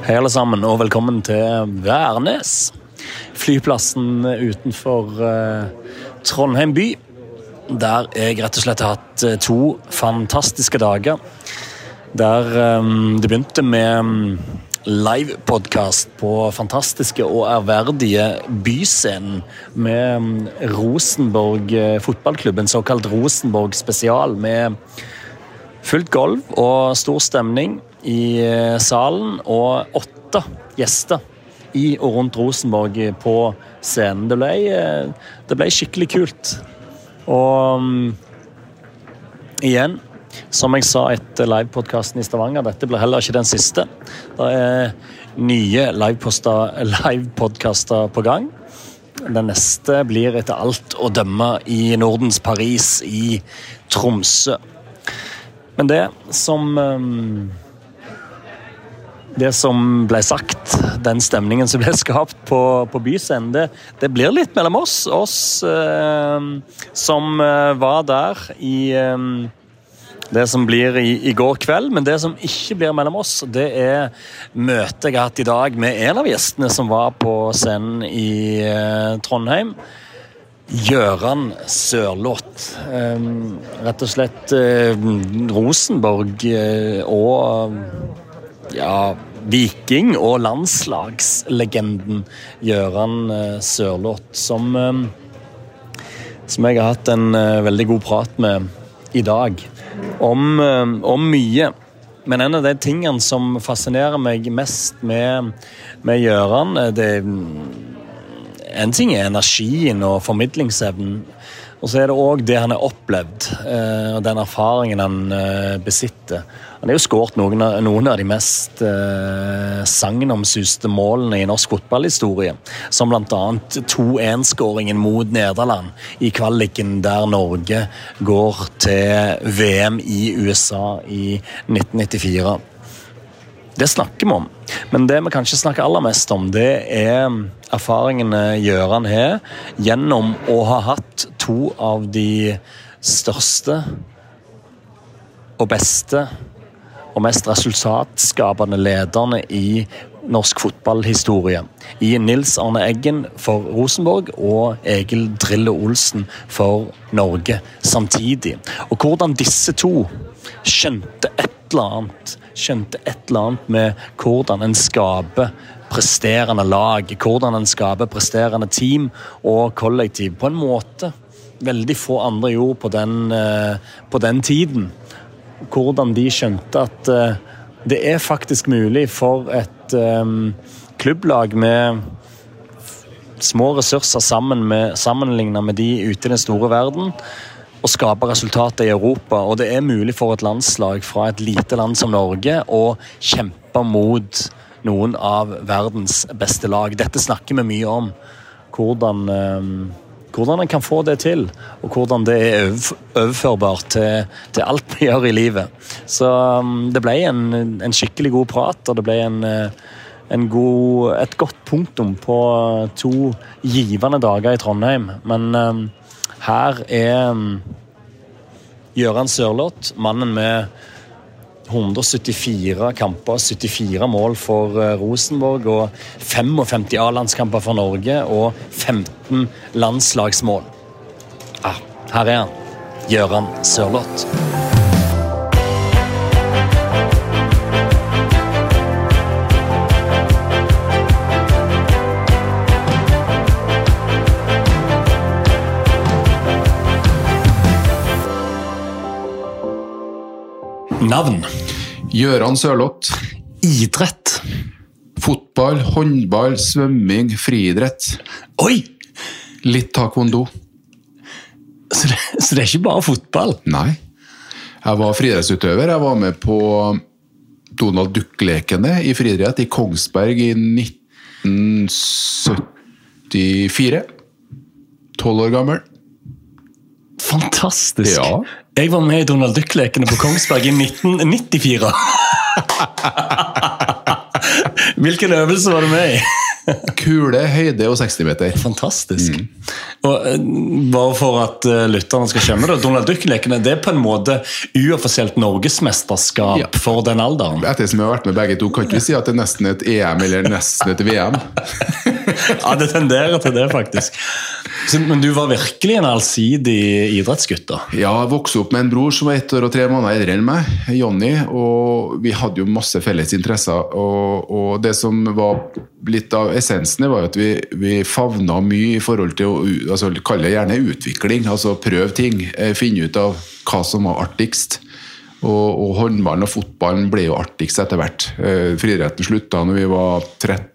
Hei alle sammen, og velkommen til Værnes. Flyplassen utenfor Trondheim by, der jeg rett og slett har hatt 2 fantastiske dager. Der det begynte med live-podcast på fantastiske og ærverdige byscenen med Rosenborg fotballklubb, en såkalt Rosenborg spesial med fullt gulv og stor stemning i salen, og 8 gjester i og rundt Rosenborg på scenen. Det ble skikkelig kult. Og igjen, som jeg sa etter livepodcasten i Stavanger, dette blir heller ikke den siste. Det nye livepodcaster på gang. Den neste blir etter alt å dømme i Nordens Paris i Tromsø. Men det som ble sagt, den stemningen som ble skapt på byscenen, det blir litt mellom oss som var der i det som blir i går kveld, men det som ikke blir mellom oss, det møtet jeg har hatt i dag med en av gjestene som var på scenen i Trondheim, Gøran Sørloth. Rett og slett Rosenborg og Viking og landslagslegenden Gøran Sørloth, som jeg har hatt en veldig god prat med i dag om mye. Men en av de tingene som fascinerer meg mest med Gøran, en ting energien og formidlingsevnen, og så det også det han har opplevd, og den erfaringen han besitter. Han har jo skåret noen av de mest sagnomsuste målene i norsk fotballhistorie, som blant annet 2-1-skåringen mot Nederland i kvaliken der Norge går til VM i USA i 1994. Det snakker vi om, men det vi kanskje snakker aller mest om, det erfaringene Gøran her gjennom å ha hatt 2 av de største og beste og mest resultatskapende lederne i norsk fotballhistorie. I Nils Arne Eggen for Rosenborg og Egil Drillo Olsen for Norge samtidig. Og hvordan disse 2 skjønte et eller annet med hvordan en skaper presterende lag, hvordan en skaper presterende team og kollektiv på en måte veldig få andre gjorde på den tiden. Hvordan de skjønte at det faktisk mulig for et klubblag med små ressurser sammenlignet med de ute i den store verden, å skape resultater i Europa, og det mulig for et landslag fra et lite land som Norge å kjempe mot noen av verdens beste lag. Dette snakker vi mye om, hvordan en kan få det til, og hvordan det overførbart til alt vi gjør i livet. Så det ble en skikkelig god prat, og det ble et godt punktum på 2 givende dager i Trondheim. Men her Gøran Sørloth, mannen med 174 kamper, 74 mål for Rosenborg og 55 A-landskamper for Norge og 15 landslagsmål. Her han, Gøran Sørloth. Navn? Gøran Sørloth. Idrett? Fotball, håndball, svømming, friidrett. Oi! Litt taekwondo. Så det ikke bare fotball? Nei. Jeg var friidrettsutøver. Jeg var med på Donald Duck-lekene i friidrett i Kongsberg i 1974. 12 år gammel. Fantastisk. Ja. Jeg var med i Donald Duck-lekene på Kongsberg i 1994. Hvilken øvelse var du med i? Kule, høyde og 60 meter. Fantastisk. Og bare for at lytterne skal skjønne det, Donald Duck-lekene, det på en måte uoffisielt Norgesmesterskap for den alderen. Etter som jeg har vært med begge to, kan ikke vi si at det er nesten et EM eller nesten et VM. Ja, det tenderer til det faktisk. Men du var virkelig en allsidig idrettsgutt da? Ja, jeg vokste opp med en bror som var 1 år og 3 måneder eldre enn meg, Jonny, og vi hadde jo masse felles interesser, og det som var litt av essensen var at vi favna mye i forhold til å kalle det gjerne utvikling, altså prøv ting, finne ut av hva som var artigst. Og håndballen og fotballen ble jo artigst etter hvert. Friidretten slutta når vi var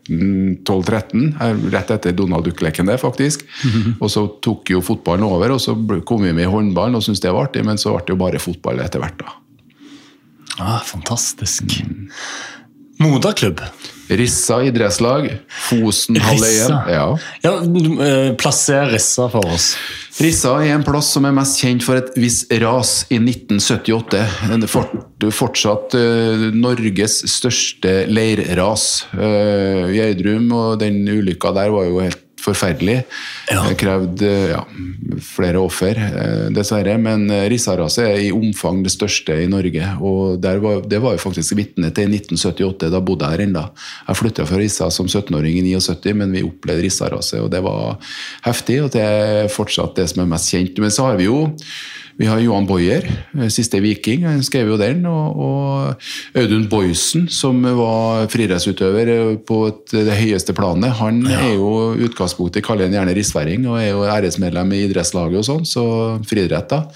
12-13, rett etter Donald Duck-leken der faktisk. Og så tok jo fotballen over, og så kom vi med i håndballen og syntes det var artig, men så ble det jo bare fotball etter hvert da. Ah, fantastisk. Moderklubb? Rissa idrettslag, Fosenhalvøyen. Ja, plasser Rissa for oss. Rissa er en plass som er mest kjent for et visst ras i 1978. Fortsatt Norges største leirras. Gjerdrum og den ulykka der var jo helt forferdelig. Det krevde flere offer, dessverre. Men Rissa-raset er i omfang det største i Norge. Og det var jo faktisk vitne til i 1978, da bodde jeg her enda. Jeg flyttet fra Rissa som 17-åring i 79, men vi opplevde Rissa-raset, og det var heftig, og det er fortsatt det som er mest kjent. Men så har vi har Johan Boyer, siste viking, han skrev jo den, og Audun Boysen, som var friidrettsutøver på det høyeste planet, han er jo utgangspunktet, kaller han gjerne rissværing, og er jo æresmedlem i idrettslaget og sånn, så friidrett da.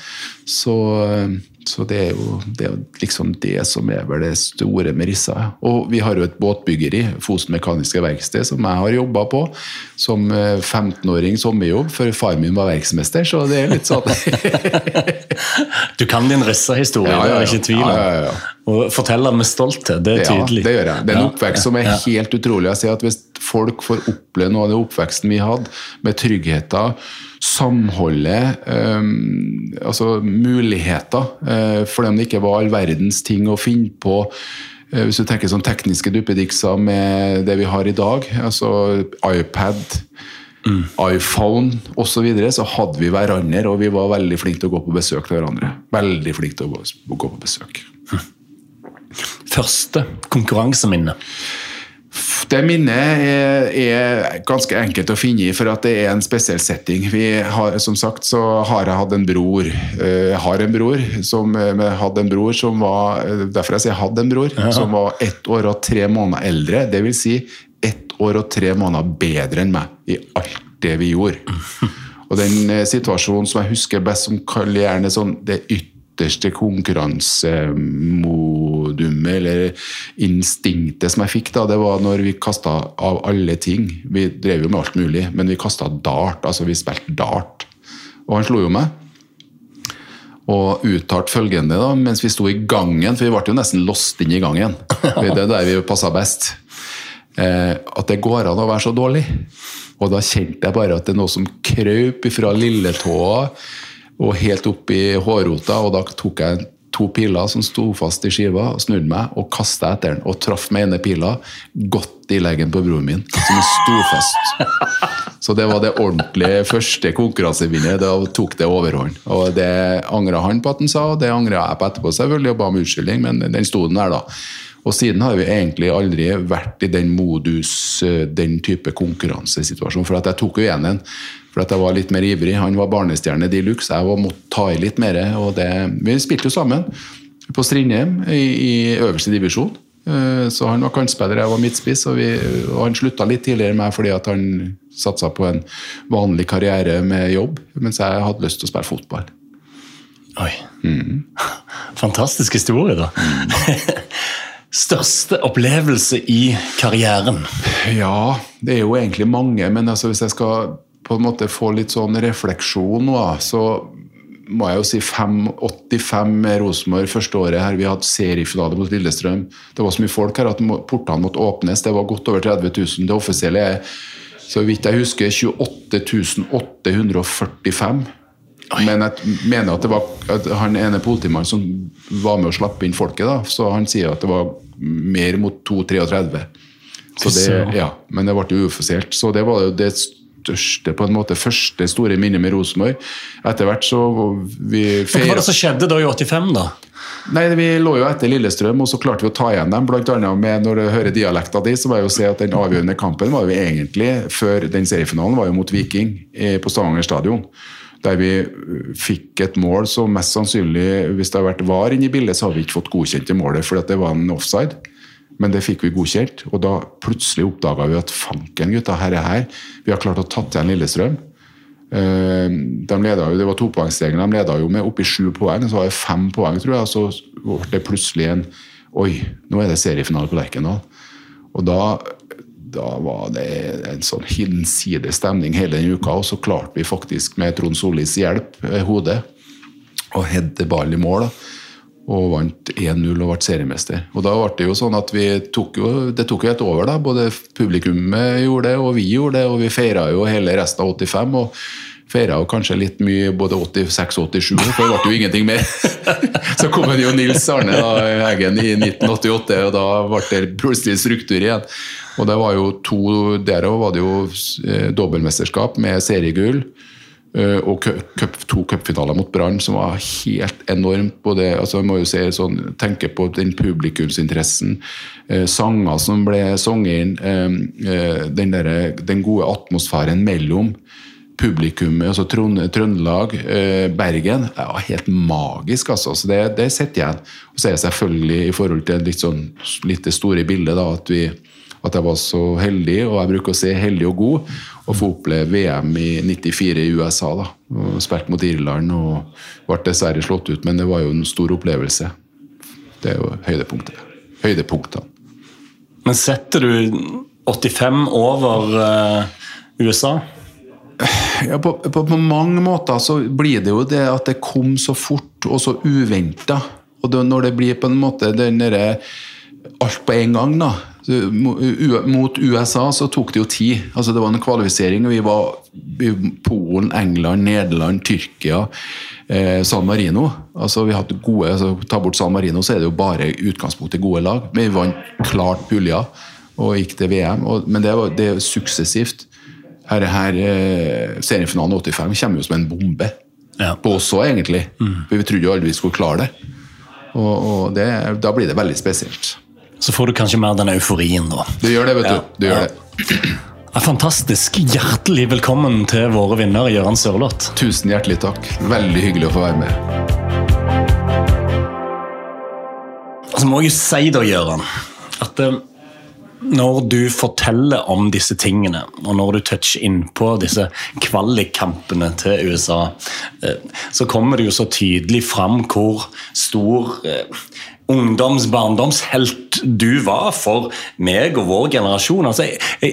Så det er jo liksom det som er vel det store med Rissa. Og vi har jo et båtbyggeri, Fosen Mekaniske Verksted, som jeg har jobbet på som 15-åring sommerjobb, før far min var verksmester, så det er litt sånn. Du kan din Rissa-historie, det er ikke tvil om. Og forteller med stolthet, det er tydelig. Ja, det gjør jeg. Det er en oppvekst som er helt utrolig. Jeg sier at hvis folk får oppleve noe av den oppveksten vi hadde, med tryggheten, samholdet, altså muligheter, for dem det ikke var all verdens ting å finne på, hvis du tenker sånn tekniske duppedikser med det vi har i dag, altså iPad, iPhone og så videre, så hadde vi hverandre, og vi var veldig flinke til å gå på besøk til hverandre. Veldig flinke til å gå på besøk. Første konkurranseminne? Det minnet er ganske enkelt å finne i, for at det er en spesiell setting. Som sagt, så har jeg hatt en bror. Jeg hadde en bror som var, derfor jeg sier hadde en bror, som var 1 år og 3 måneder eldre. Det vil si 1 år og 3 måneder bedre enn meg i alt det vi gjorde. Og den situasjonen som jeg husker best, som kaller gjerne sånn det ytterste konkurransemodumet eller instinktet som jeg fikk da, det var når vi kastet av alle ting. Vi drev jo med alt mulig, men vi kastet dart, altså vi spilte dart. Og han slo jo meg. Og uttalt følgende da, mens vi sto i gangen, for vi ble jo nesten låst inn i gangen. Det er der vi passet best. At det går an å være så dårlig. Og da kjente jeg bare at det er noe som krøp fra lilletåa og helt opp i hårrota, og da tok jeg 2 piler som sto fast i skiva, og snudde meg og kastet etter den, og traff med ene pila godt i leggen på broren min, som sto fast. Så det var det ordentlige første konkurransevinnet, da tok det overhånd. Og det angret han på at han sa, og det angret jeg på etterpå, selvfølgelig, og ba om unnskyldning, men den sto den der da. Og siden har vi egentlig aldri vært i den modus, den type konkurransesituasjon, for at jeg tok jo igjen en, for at jeg var litt mer ivrig. Han var barnestjerne deluxe, jeg måtte ta i litt mer, og vi spilte jo sammen på Strindheim i øverste divisjon. Så han var kantspiller, jeg var midtspiss, og han sluttet litt tidligere med fordi at han satset på en vanlig karriere med jobb, mens jeg hadde lyst til å spille fotball. Oi, fantastisk historie da. Største opplevelse i karrieren? Ja, det er jo egentlig mange, men altså hvis jeg skal på en måte få litt sånn refleksjon nå, så må jeg jo si 85 med Rosenborg første året her. Vi hadde seriefinale mot Lillestrøm. Det var så mye folk her at portene måtte åpnes. Det var godt over 30 000. Det offisielle er, så vidt jeg husker, 28 845. Men jeg mener at det var han ene politimannen som var med å slappe inn folket da, så han sier at det var mer mot 2-33. Så det, men det ble jo uoffisielt. Så det var jo det største, på en måte, første store minnet med Rosenborg. Etter hvert så vi feiret... Hva var det som skjedde da i 85 da? Nei, vi lå jo etter Lillestrøm, og så klarte vi å ta igjen dem. Blant annet med, når du hører dialekta di, så må jeg jo si at den avgjørende kampen var jo egentlig, før den seriefinalen, var jo mot Viking på Stavanger stadion. Der vi fikk et mål som mest sannsynlig, hvis det har vært var inne i bildet, så har vi ikke fått godkjent i målet, fordi det var en offside. Men det fikk vi godkjent, og da plutselig oppdaget vi at fanken gutta, her, vi har klart å tatt igjen Lillestrøm. De ledet jo, det var 2-poengsregelen, de ledet jo med opp i 7 poeng, så var det 5 poeng, tror jeg, så var det plutselig oi, nå er det seriefinale på Lerkendal. Og da var det en sånn hinsidig stemning hele den uka, og så klarte vi faktisk med Trond Solis hjelp, hodet, og hedde ballen i mål da. Og vant 1-0 og ble seriemester. Og da ble det jo sånn at det tok jo et over da, både publikummet gjorde det, og vi gjorde det, og vi feiret jo hele resten av 85, og feiret jo kanskje litt mye, både 86 og 87, for det ble jo ingenting mer. Så kom jo Nils Arne Eggen i 1988, og da ble det plutselig struktur igjen. Og det var jo der var det jo dobbeltmesterskap med seriegull, og 2 cupfinaler mot Brann som var helt enormt på det, altså jeg må jo si sånn, tenke på den publikumsinteressen, sanger som ble sunget inn, den gode atmosfæren mellom publikum, altså Trøndelag, Bergen, var helt magisk altså, så det setter jeg. Og så er jeg selvfølgelig i forhold til litt det store bildet da, at jeg var så heldig, og jeg bruker å si heldig og god, og få oppleve VM i 94 i USA da, og spilt mot Irland, og ble dessverre slått ut, men det var jo en stor opplevelse. Det er jo høydepunktene. Men setter du 85 over USA? Ja, på mange måter så blir det jo det at det kom så fort og så uventet, og når det blir på en måte den der, alt på en gang da, mot USA så tok det jo tid, altså det var en kvalifisering, og vi var i Polen, England, Nederland, Tyrkia, San Marino, altså vi hadde gode, altså ta bort San Marino så er det jo bare utgangspunkt i gode lag, men vi vant klart pulja og gikk til VM, men det er suksessivt. Her seriefinalen 85 kommer jo som en bombe på oss også egentlig, for vi trodde jo aldri vi skulle klare det, og da blir det veldig spesielt. Så får du kanskje mer den euforien da. Du gjør det, vet du. Du gjør det. Fantastisk. Hjertelig velkommen til våre vinnere, Gøran Sørloth. Tusen hjertelig takk. Veldig hyggelig å få være med. Altså må jeg jo si da, Gøran, at når du forteller om disse tingene, og når du toucher inn på disse kvalikkampene til USA, så kommer det jo så tydelig fram hvor stor barndomshelt du var for meg og vår generasjon. Altså,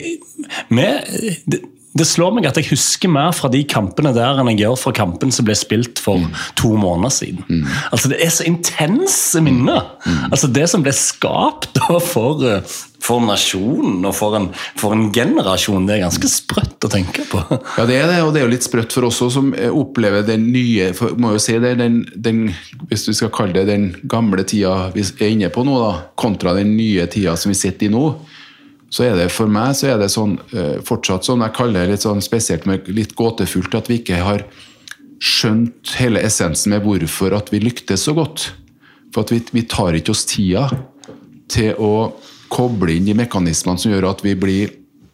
det slår meg at jeg husker mer fra de kampene der enn jeg gjør fra kampen som ble spilt for 2 måneder siden. Altså, det er så intense minner. Altså, det som ble skapt da for nasjonen og for en generasjon, det er ganske sprøtt å tenke på. Ja, det er det, og det er jo litt sprøtt for oss som opplever den nye, må jo si det, hvis du skal kalle det den gamle tida vi er inne på nå da, kontra den nye tida som vi sitter i nå, så er det for meg, så er det sånn, fortsatt sånn, jeg kaller det litt sånn spesielt, med litt gåtefullt, at vi ikke har skjønt hele essensen med hvorfor at vi lyktes så godt. For at vi tar ikke oss tida til å koble inn de mekanismene som gjør at vi blir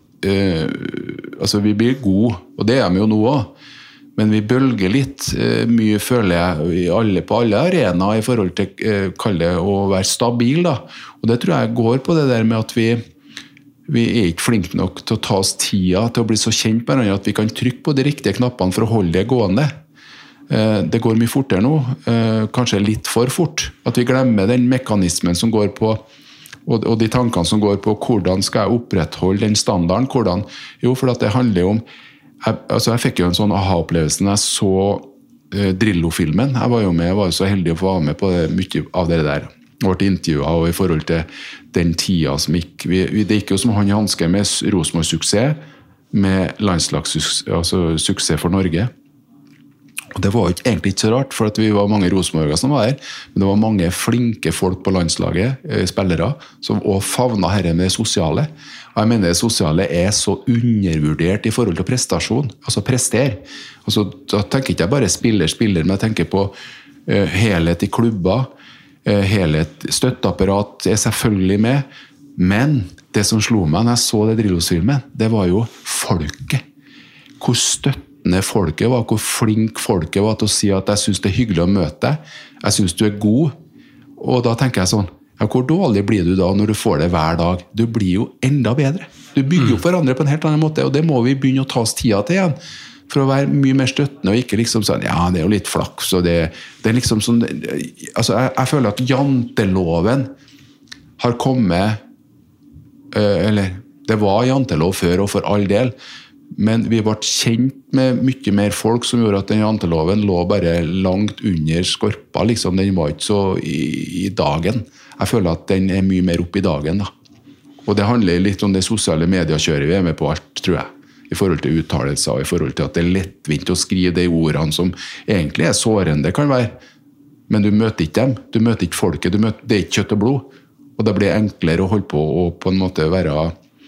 vi blir gode, og det er vi jo nå også, men vi bølger litt mye, føler jeg, på alle arenaer i forhold til kalle det å være stabil da, og det tror jeg går på det der med at vi er ikke flinke nok til å ta oss tida til å bli så kjent med hverandre at vi kan trykke på de riktige knappene for å holde det gående. Det går mye fortere nå, kanskje litt for fort, at vi glemmer den mekanismen som går på og de tankene som går på hvordan skal jeg opprettholde den standarden, jo, for at det handler om jeg fikk jo en sånn aha-opplevelse når jeg så Drillo-filmen, jeg var jo så heldig å få være med på mye av det der, ble intervjuet og i forhold til den tida som gikk, det gikk jo som han hanske med Rosenborg-suksess, med landslagssuksess for Norge, Og det var egentlig ikke så rart, for at vi var mange Rosenborgere som var her, men det var mange flinke folk på landslaget, spillere, som også favnet her med det sosiale. Og jeg mener det sosiale så undervurdert i forhold til prestasjon, altså prestere. Altså, da tenker ikke jeg bare spiller, men jeg tenker på helhet i klubber, helhet, støtteapparat selvfølgelig med, men det som slo meg når jeg så det Drillos-filmen, det var jo folket. Hvor støttende folket var, hvor flink folket var til å si at jeg synes det hyggelig å møte deg, jeg synes du god, og da tenker jeg sånn, ja, hvor dårlig blir du da når du får det hver dag? Du blir jo enda bedre. Du bygger opp hverandre på en helt annen måte, og det må vi begynne å ta oss tida til igjen, for å være mye mer støttende, og ikke liksom sånn, ja, det jo litt flaks, og det liksom sånn, altså jeg føler at janteloven har kommet, eller det var jantelov før, og for all del, men vi ble kjent med mye mer folk som gjorde at den janteloven lå bare langt under skorpa, liksom. Den var ikke så i dagen. Jeg føler at den mye mer opp i dagen, da. Og det handler litt om det sosiale mediekjøret vi med på alt, tror jeg. I forhold til uttalelser, i forhold til at det lettvint å skrive de ordene som egentlig sårende, kan være. Men du møter ikke dem, du møter ikke folket, det ikke kjøtt og blod. Og det blir enklere å holde på og på en måte være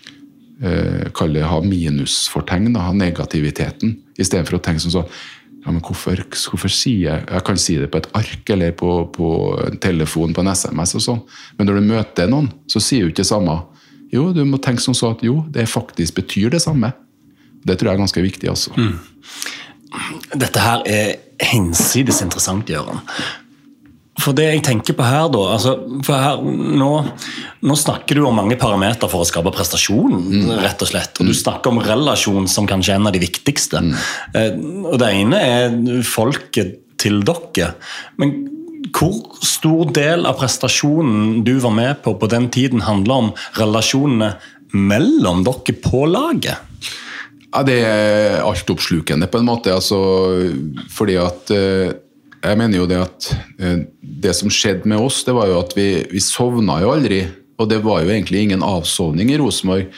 ha minusfortegn, ha negativiteten, i stedet for å tenke sånn, ja, men hvorfor sier jeg kan si det på et ark, eller på en telefon, på en SMS og sånn, men når du møter noen, så sier du ikke det samme. Jo, du må tenke sånn at jo, det faktisk betyr det samme. Det tror jeg ganske viktig, altså. Dette her hensides interessant, Jørgen. For det jeg tenker på her da, altså, for her, nå snakker du om mange parametre for å skape prestasjon, rett og slett, og du snakker om relasjon som kanskje en av de viktigste. Og det ene folket til dere, men hvor stor del av prestasjonen du var med på den tiden handler om relasjonene mellom dere på laget? Ja, det alt oppslukende på en måte, altså, fordi at jeg mener jo det at det som skjedde med oss, det var jo at vi sovna jo aldri, og det var jo egentlig ingen avsovning i Rosenborg.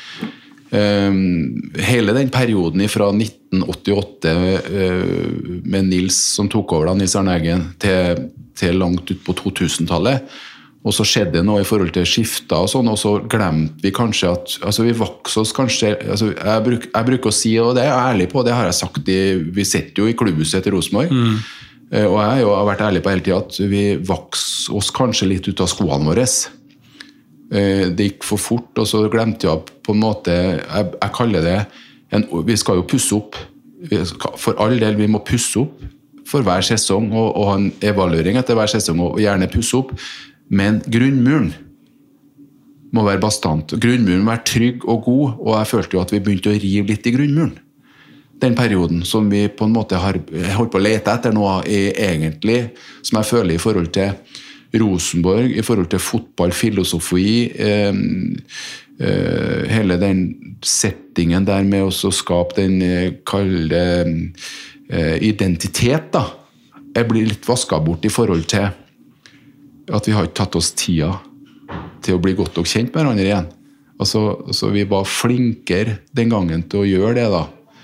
Hele den perioden fra 1988 med Nils som tok over da, Nils Arne Eggen, til langt ut på 2000-tallet, og så skjedde det noe i forhold til skifter og sånn, og så glemte vi kanskje at, altså vi vokste oss kanskje, altså jeg bruker å si, og det er jeg ærlig på, det har jeg sagt, vi sitter jo i klubbhuset til Rosenborg, og jeg har vært ærlig på hele tiden at vi vokste oss kanskje litt ut av skoene våre. Det gikk for fort, og så glemte jeg på en måte, jeg kaller det, vi skal jo pusse opp, for all del vi må pusse opp for hver sesong, og ha en evaluering etter hver sesong, og gjerne pusse opp, men grunnmuren må være bastant. Grunnmuren må være trygg og god, og jeg følte jo at vi begynte å rive litt i grunnmuren. Den perioden som vi på en måte har holdt på å lete etter noe egentlig, som jeg føler i forhold til Rosenborg, i forhold til fotballfilosofi, hele den settingen der med å skape den kalde identitet da. Jeg blir litt vasket bort i forhold til at vi har ikke tatt oss tida til å bli godt nok kjent med hverandre igjen. Altså vi var flinkere den gangen til å gjøre det da.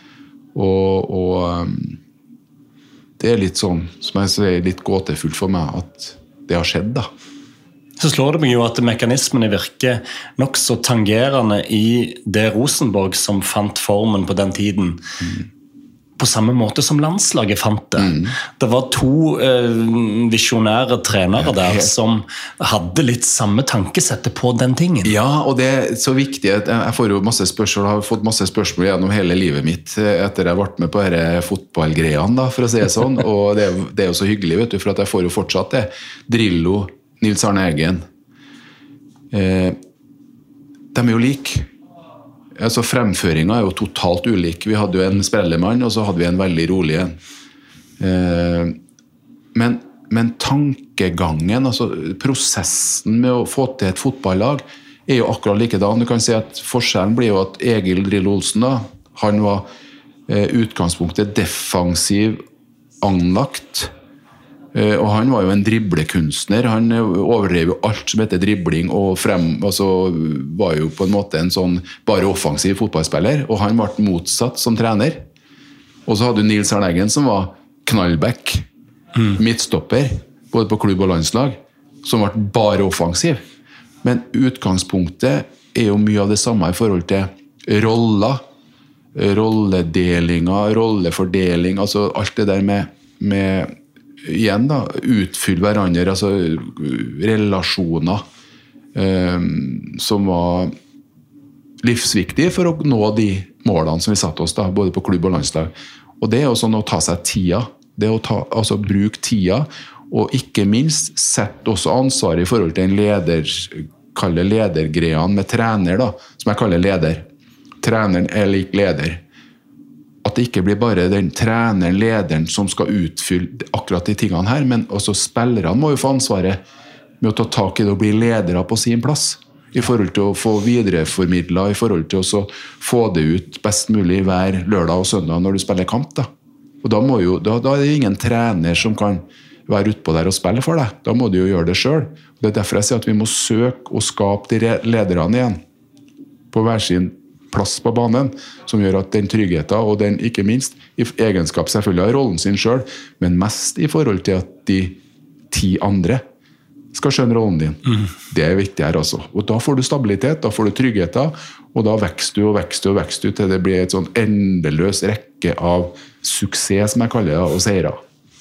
Og det litt sånn, som jeg sier, litt gåtefullt for meg at det har skjedd da. Så slår det meg jo at mekanismene virker nok så tangerende i det Rosenborg som fant formen på den tiden, på samme måte som landslaget fant det. Det var to visjonære trenere der som hadde litt samme tankesettet på den tingen. Ja, og det så viktig. Jeg får jo masse spørsmål, har fått masse spørsmål gjennom hele livet mitt etter jeg ble med på disse fotballgreiene, da, for å si det sånn. Og det jo så hyggelig, vet du, for at jeg får jo fortsatt det. Drillo, Nils Arne Eggen. De jo like. Altså fremføringen jo totalt ulik. Vi hadde jo en sprellemann, og så hadde vi en veldig rolig en. Men tankegangen, altså prosessen med å få til et fotballag, jo akkurat likedan. Du kan si at forskjellen blir jo at Egil Drillo Olsen da, han var utgangspunktet defensiv anlagt, og han var jo en driblekunstner. Han overdrev jo alt som heter dribling, og altså, var jo på en måte en sånn bare offensiv fotballspiller, og han ble motsatt som trener. Og så hadde du Nils Arne Eggen som var knallback, midtstopper, både på klubb og landslag, som ble bare offensiv. Men utgangspunktet jo mye av det samme i forhold til roller, rolledelinger, rollefordeling, altså alt det der med igjen da, utfylle hverandre, altså relasjoner som var livsviktige for å nå de målene som vi satte oss da, både på klubb og landslag. Og det jo sånn å ta seg tida, det å altså bruke tida, og ikke minst sette også ansvar i forhold til en kaller ledergreiene med trener da, som jeg kaller leder. Treneren lik leder. At det ikke blir bare den treneren, lederen som skal utfylle akkurat de tingene her, men også spillerne må jo få ansvaret med å ta tak i det og bli ledere på sin plass, i forhold til å få videreformidlet, i forhold til å få det ut best mulig hver lørdag og søndag når du spiller kamp. Da. Og da det ingen trener som kan være ute på der og spille for deg. Da må du jo gjøre det selv. Det derfor jeg sier at vi må søke og skape de lederne igjen på hver sin plass på banen, som gjør at den tryggheten, og den ikke minst i egenskap selvfølgelig av rollen sin selv, men mest i forhold til at de 10 andre skal skjønne rollen din. Det viktig her altså. Og da får du stabilitet, da får du tryggheten, og da vekster du og vekster og vekster til det blir et sånn endeløs rekke av suksess, som jeg kaller det, og seirer.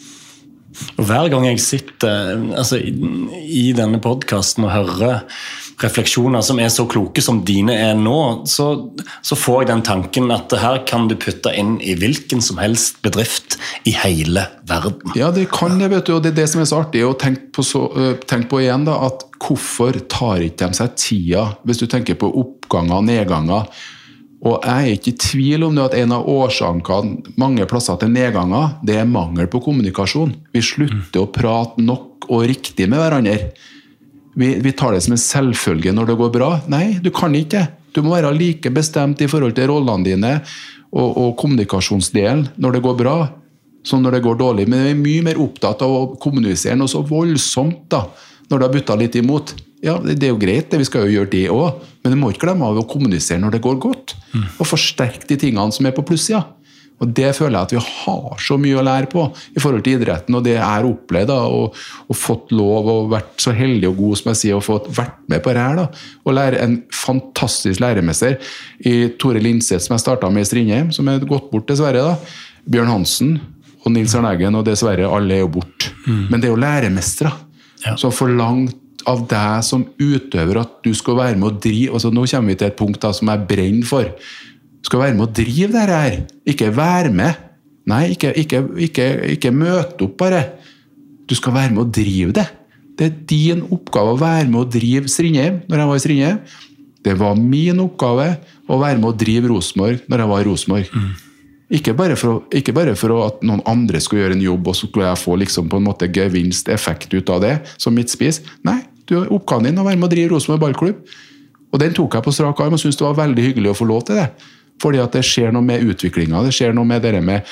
Og hver gang jeg sitter altså, i denne podcasten og hører refleksjoner som så kloke som dine nå, så får jeg den tanken at her kan du putte inn i hvilken som helst bedrift i hele verden. Ja, det kan det, vet du, og det det som så artig å tenke på igjen da, at hvorfor tar ikke de seg tida, hvis du tenker på oppganger og nedganger, og jeg ikke i tvil om det at en av årsakene mange plasser til nedganger, det mangel på kommunikasjon. Vi slutter å prate nok og riktig med hverandre. Vi tar det som en selvfølge når det går bra. Nei, du kan ikke det. Du må være like bestemt i forhold til rollene dine og kommunikasjonsdelen når det går bra, som når det går dårlig. Men vi mye mer opptatt av å kommunisere noe så voldsomt da, når det har byttet litt imot. Ja, det jo greit, vi skal jo gjøre det også, men vi må ikke glemme av å kommunisere når det går godt, og forsterke de tingene som på pluss, ja. Og det føler jeg at vi har så mye å lære på i forhold til idretten, og det opplevd da, og fått lov og vært så heldig og god, som jeg sier, og fått vært med på det her da, og lære en fantastisk læremester i Tore Lindseth, som jeg startet med i Strindheim, som gått bort dessverre da, Bjørn Hansen og Nils Arne Eggen, og dessverre alle jo bort. Men det jo læremestere, som forlangt av deg som utøver at du skal være med å drive, altså nå kommer vi til et punkt da, som jeg brenner for, du skal være med å drive det her, ikke være med, nei, ikke møte opp bare, du skal være med å drive det, det din oppgave å være med å drive Strindheim når jeg var i Strindheim, det var min oppgave å være med å drive Rosenborg når jeg var i Rosenborg. Ikke bare for at noen andre skulle gjøre en jobb, og så skulle jeg få liksom på en måte gevinst effekt ut av det, som midtspiss. Nei, oppgaven din å være med å drive Rosenborg ballklubb. Og den tok jeg på strak arm, og synes det var veldig hyggelig å få lov til det. Fordi at det skjer noe med utviklingen, det skjer noe med det med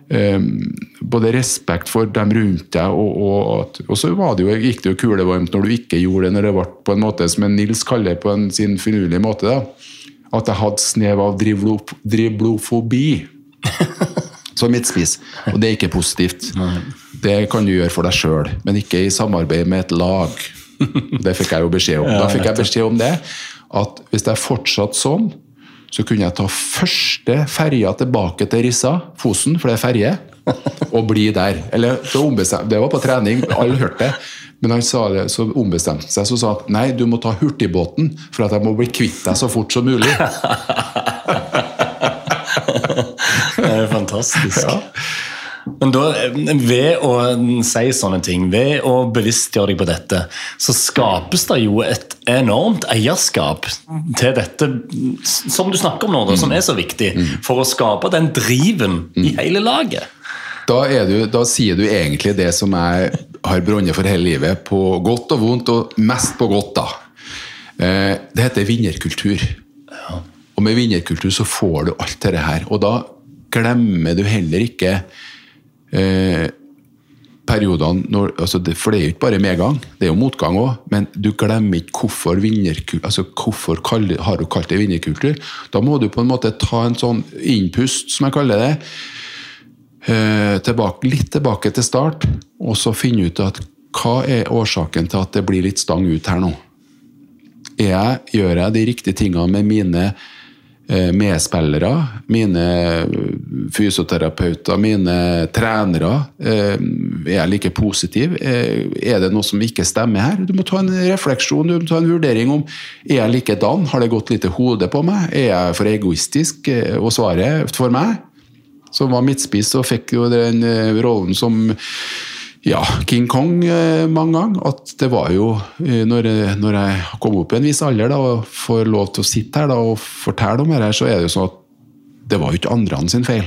både respekt for dem rundt deg, og så gikk det jo kulevarmt når du ikke gjorde det, når det ble på en måte, som Nils kaller på sin finurlige måte, da, at jeg hadde snev av driblofobi. Som midtspiss, og det ikke positivt. Det kan du gjøre for deg selv, men ikke i samarbeid med et lag. Det fikk jeg jo beskjed om. Da fikk jeg beskjed om det, at hvis det fortsatt sånn, så kunne jeg ta første ferja tilbake til Rissa, Fosen, for det ferje, og bli der. Eller, det var på trening, alle hørte det, men han sa det, så ombestemte seg, så sa han, nei, du må ta hurtigbåten, for at jeg må bli kvitt deg så fort som mulig. Det fantastisk. Ja. Men da, ved å si sånne ting, ved å bevisstgjøre deg på dette, så skapes det jo et enormt eierskap til dette, som du snakker om nå, da, som så viktig, for å skape den driven i hele laget. Da sier du egentlig det som jeg har brunnet for hele livet, på godt og vondt, og mest på godt da. Det heter vinnerkultur. Ja. Og med vinnerkultur så får du alt det her, og da glemmer du heller ikke periodene, for det jo ikke bare medgang, det jo motgang også, men du glemmer ikke hvorfor vinnerkultur, altså hvorfor har du kalt det vinnerkultur. Da må du på en måte ta en sånn innpust, som jeg kaller det, litt tilbake til start, og så finne ut at hva årsaken til at det blir litt stang ut her nå? Gjør jeg de riktige tingene med mine medspillere, mine fysioterapeuter, mine trenere? Jeg like positiv? Det noe som ikke stemmer her? Du må ta en refleksjon, du må ta en vurdering om jeg likedan? Har det gått litt i hodet på meg? Jeg for egoistisk? Og svaret for meg, som var midtspiss og fikk jo den rollen som King Kong mange ganger, at det var jo når jeg kom opp i en viss alder da, og får lov til å sitte her da, og fortelle om det her, så det jo sånn at det var jo ikke andre sin feil.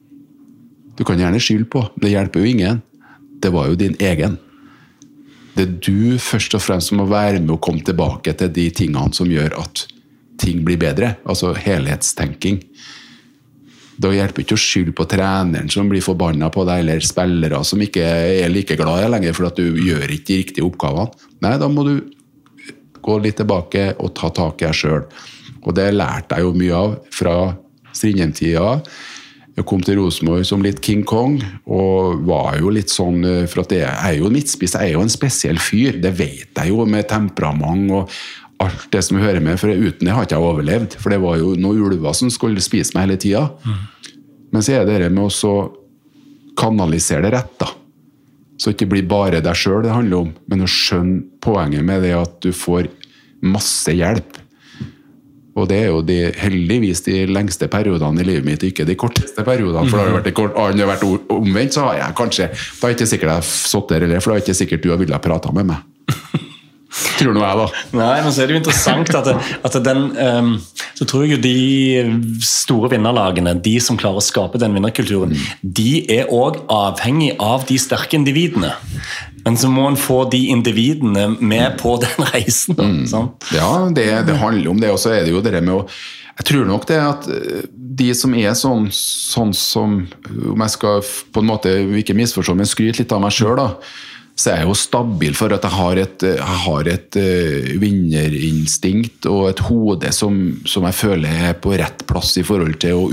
Du kan gjerne skylde på, men det hjelper jo ingen. Det var jo din egen. Det du først og fremst må være med å komme tilbake til de tingene som gjør at ting blir bedre, altså helhetstenking. Da hjelper ikke å skylde på treneren som blir forbannet på deg, eller spillere som ikke like glad i lenger, for at du gjør ikke de riktige oppgavene. Nei, da må du gå litt tilbake og ta tak i deg selv. Og det lærte jeg jo mye av fra Strindheim-tida. Jeg kom til Rosenborg som litt King Kong, og var jo litt sånn, for at jeg jo midtspiss, jeg jo en spesiell fyr, det vet jeg jo, med temperament og alt det som hører med, for uten det har ikke jeg overlevd, for det var jo noen ulver som skulle spise meg hele tiden. Men så det med å kanalisere det rett da, så ikke blir bare deg selv det handler om, men å skjønne poenget med det at du får masse hjelp. Og det jo heldigvis de lengste periodene i livet mitt, ikke de korteste periodene, for det har jo vært omvendt, så har jeg kanskje, da ikke sikkert jeg satt der, eller for da ikke sikkert du har villet prate med meg. Tror nå jeg da. Nei, men så det jo interessant at så tror jeg jo de store vinnerlagene, de som klarer å skape den vinnerkulturen, de også avhengig av de sterke individene. Men så må man få de individene med på den reisen. Sant? Ja, det handler om det, og så det jo det med å jeg tror nok det at de som sånn som om jeg skal på en måte ikke misforstå, men skryte litt av meg selv da, så jeg jo stabil for at jeg har et vinnerinstinkt og et hode som jeg føler på rett plass i forhold til å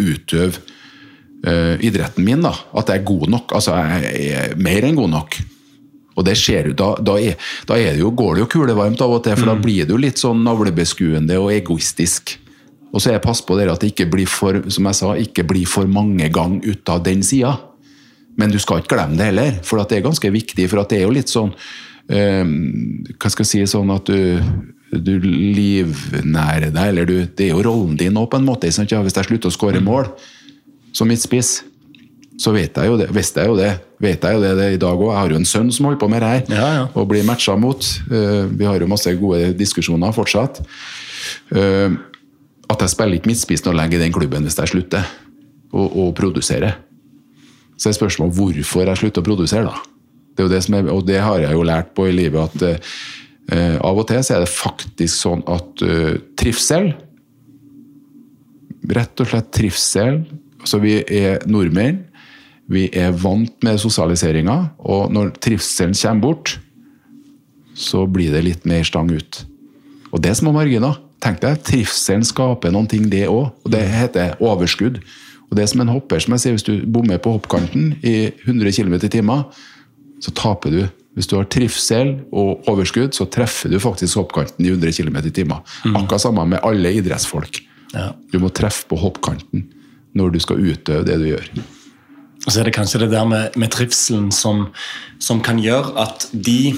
utøve idretten min da. At jeg god nok, altså jeg mer enn god nok. Og det skjer jo, da det jo, går det jo kulevarmt av og til, for da blir det jo litt sånn navlebeskuende og egoistisk. Og så jeg pass på det at det ikke blir for, som jeg sa, ikke blir for mange ganger ut av den siden. Men du skal ikke glemme det heller, for at det ganske viktig, for at det jo litt sånn, hva skal jeg si, sånn at du livnærer deg, eller det jo rollen din nå på en måte, hvis jeg slutter å skåre mål som midtspiss, så vet jeg jo det i dag også. Jeg har jo en sønn som holder på med det her, og blir matchet mot. Vi har jo masse gode diskusjoner fortsatt. At jeg spiller ikke midtspiss nå lenger i den klubben hvis jeg slutter å produsere. Så spørsmålet hvorfor jeg slutter å produsere da. Det jo det som og det har jeg jo lært på i livet, at av og til så det faktisk sånn at trivsel, rett og slett trivsel, altså vi nordmenn, vi vant med sosialiseringen, og når trivselen kommer bort, så blir det litt mer stang ut. Og det som marginer, tenk deg, trivselen skaper noen ting det også, og det heter overskudd. Og det som en hopper, som jeg sier, hvis du bommer på hoppkanten i 100 km i timen, så taper du. Hvis du har trivsel og overskudd, så treffer du faktisk hoppkanten i 100 km i timen. Akkurat sammen med alle idrettsfolk. Ja. Du må treffe på hoppkanten når du skal utøve det du gjør. Og så det kanskje det der med trivselen som kan gjøre at de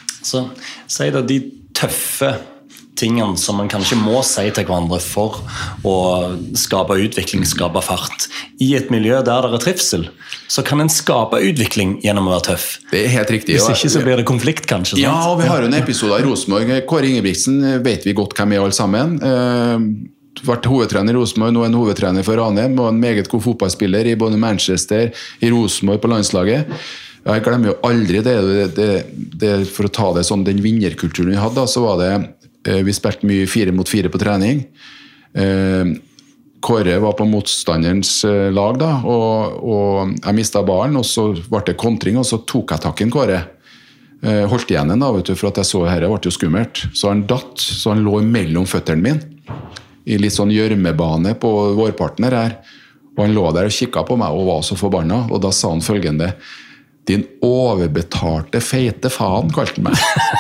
tøffe tingene som man kanskje må si til hverandre for å skape utvikling, skape fart. I et miljø der det trivsel, så kan en skape utvikling gjennom å være tøff. Det helt riktig. Hvis ikke så blir det konflikt kanskje. Sant? Ja, og vi har jo en episode av Rosenborg. Kåre Ingebrigtsen vet vi godt hvem alle sammen. Vært hovedtrener i Rosenborg, nå en hovedtrener for Ranheim, og en meget god fotballspiller i både Manchester, i Rosenborg på landslaget. Jeg glemmer jo aldri det for å ta det sånn, den vinnerkulturen vi hadde, så var det vi spilte mye 4 mot 4 på trening. Kåre var på motstanderens lag da, og jeg mistet ballen, og så ble det kontring, og så tok jeg takken Kåre. Holdt igjen den da, vet du, for at jeg så her, det ble jo skummelt. Så han datt, så han lå mellom føtterne mine, i litt sånn gjørmebane på vårparten her. Og han lå der og kikket på meg og var så forbannet, og da sa han følgende: din overbetalte feite faen, kalte han meg.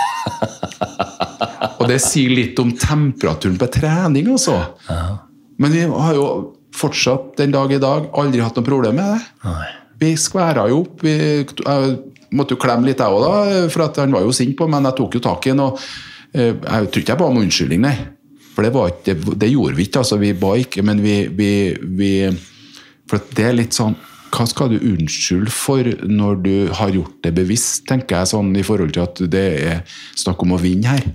Og det sier litt om temperaturen på trening også. Men vi har jo fortsatt den dag i dag aldri hatt noe problem med det. Vi skværet jo opp, jeg måtte jo klemme litt jeg også da, for at han var jo sint på, men jeg tok jo tak i han, og jeg tror ikke jeg ba om unnskyldning, nei. For det, var ikke, det gjorde vi ikke, altså vi ba ikke, men vi for det er litt sånn, hva skal du unnskylde for når du har gjort det bevisst, tenker jeg sånn, i forhold til at det er snakk om å vinne her.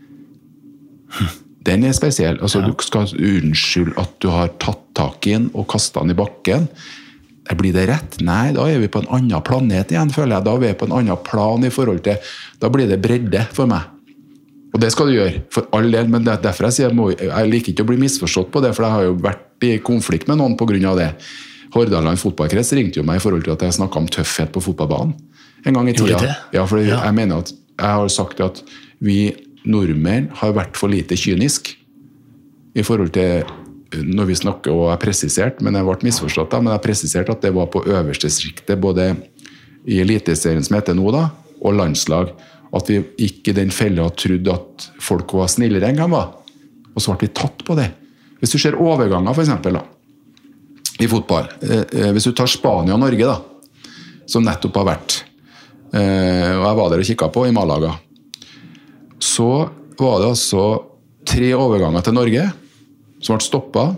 Den er spesiell. Altså, du skal unnskylde at du har tatt tak i den og kastet den i bakken. Blir det rett? Nei, da er vi på en annen planet igjen, føler jeg. Da er vi på en annen plan i forhold til, da blir det bredde for meg. Og det skal du gjøre, for all del, men derfor jeg sier, jeg liker ikke å bli misforstått på det, for jeg har jo vært i konflikt med noen på grunn av det. Hordaland fotballkrets ringte jo meg i forhold til at jeg snakket om tøffhet på fotballbanen en gang i tida. Ja, for jeg mener at jeg har sagt at vi nordmenn har vært for lite kynisk i forhold til når vi snakker, og jeg presisert, men jeg ble misforstått da, men jeg presiserte at det var på øverste sjiktet, både i eliteserien som heter nå da, og landslag, at vi gikk i den fella og trodde at folk var snillere enn de var, og så ble vi tatt på det. Hvis du ser overganger for eksempel da, i fotball, hvis du tar Spania og Norge da, som nettopp har vært, og jeg var der og kikket på i Malaga, så var det altså 3 overganger til Norge som ble stoppet,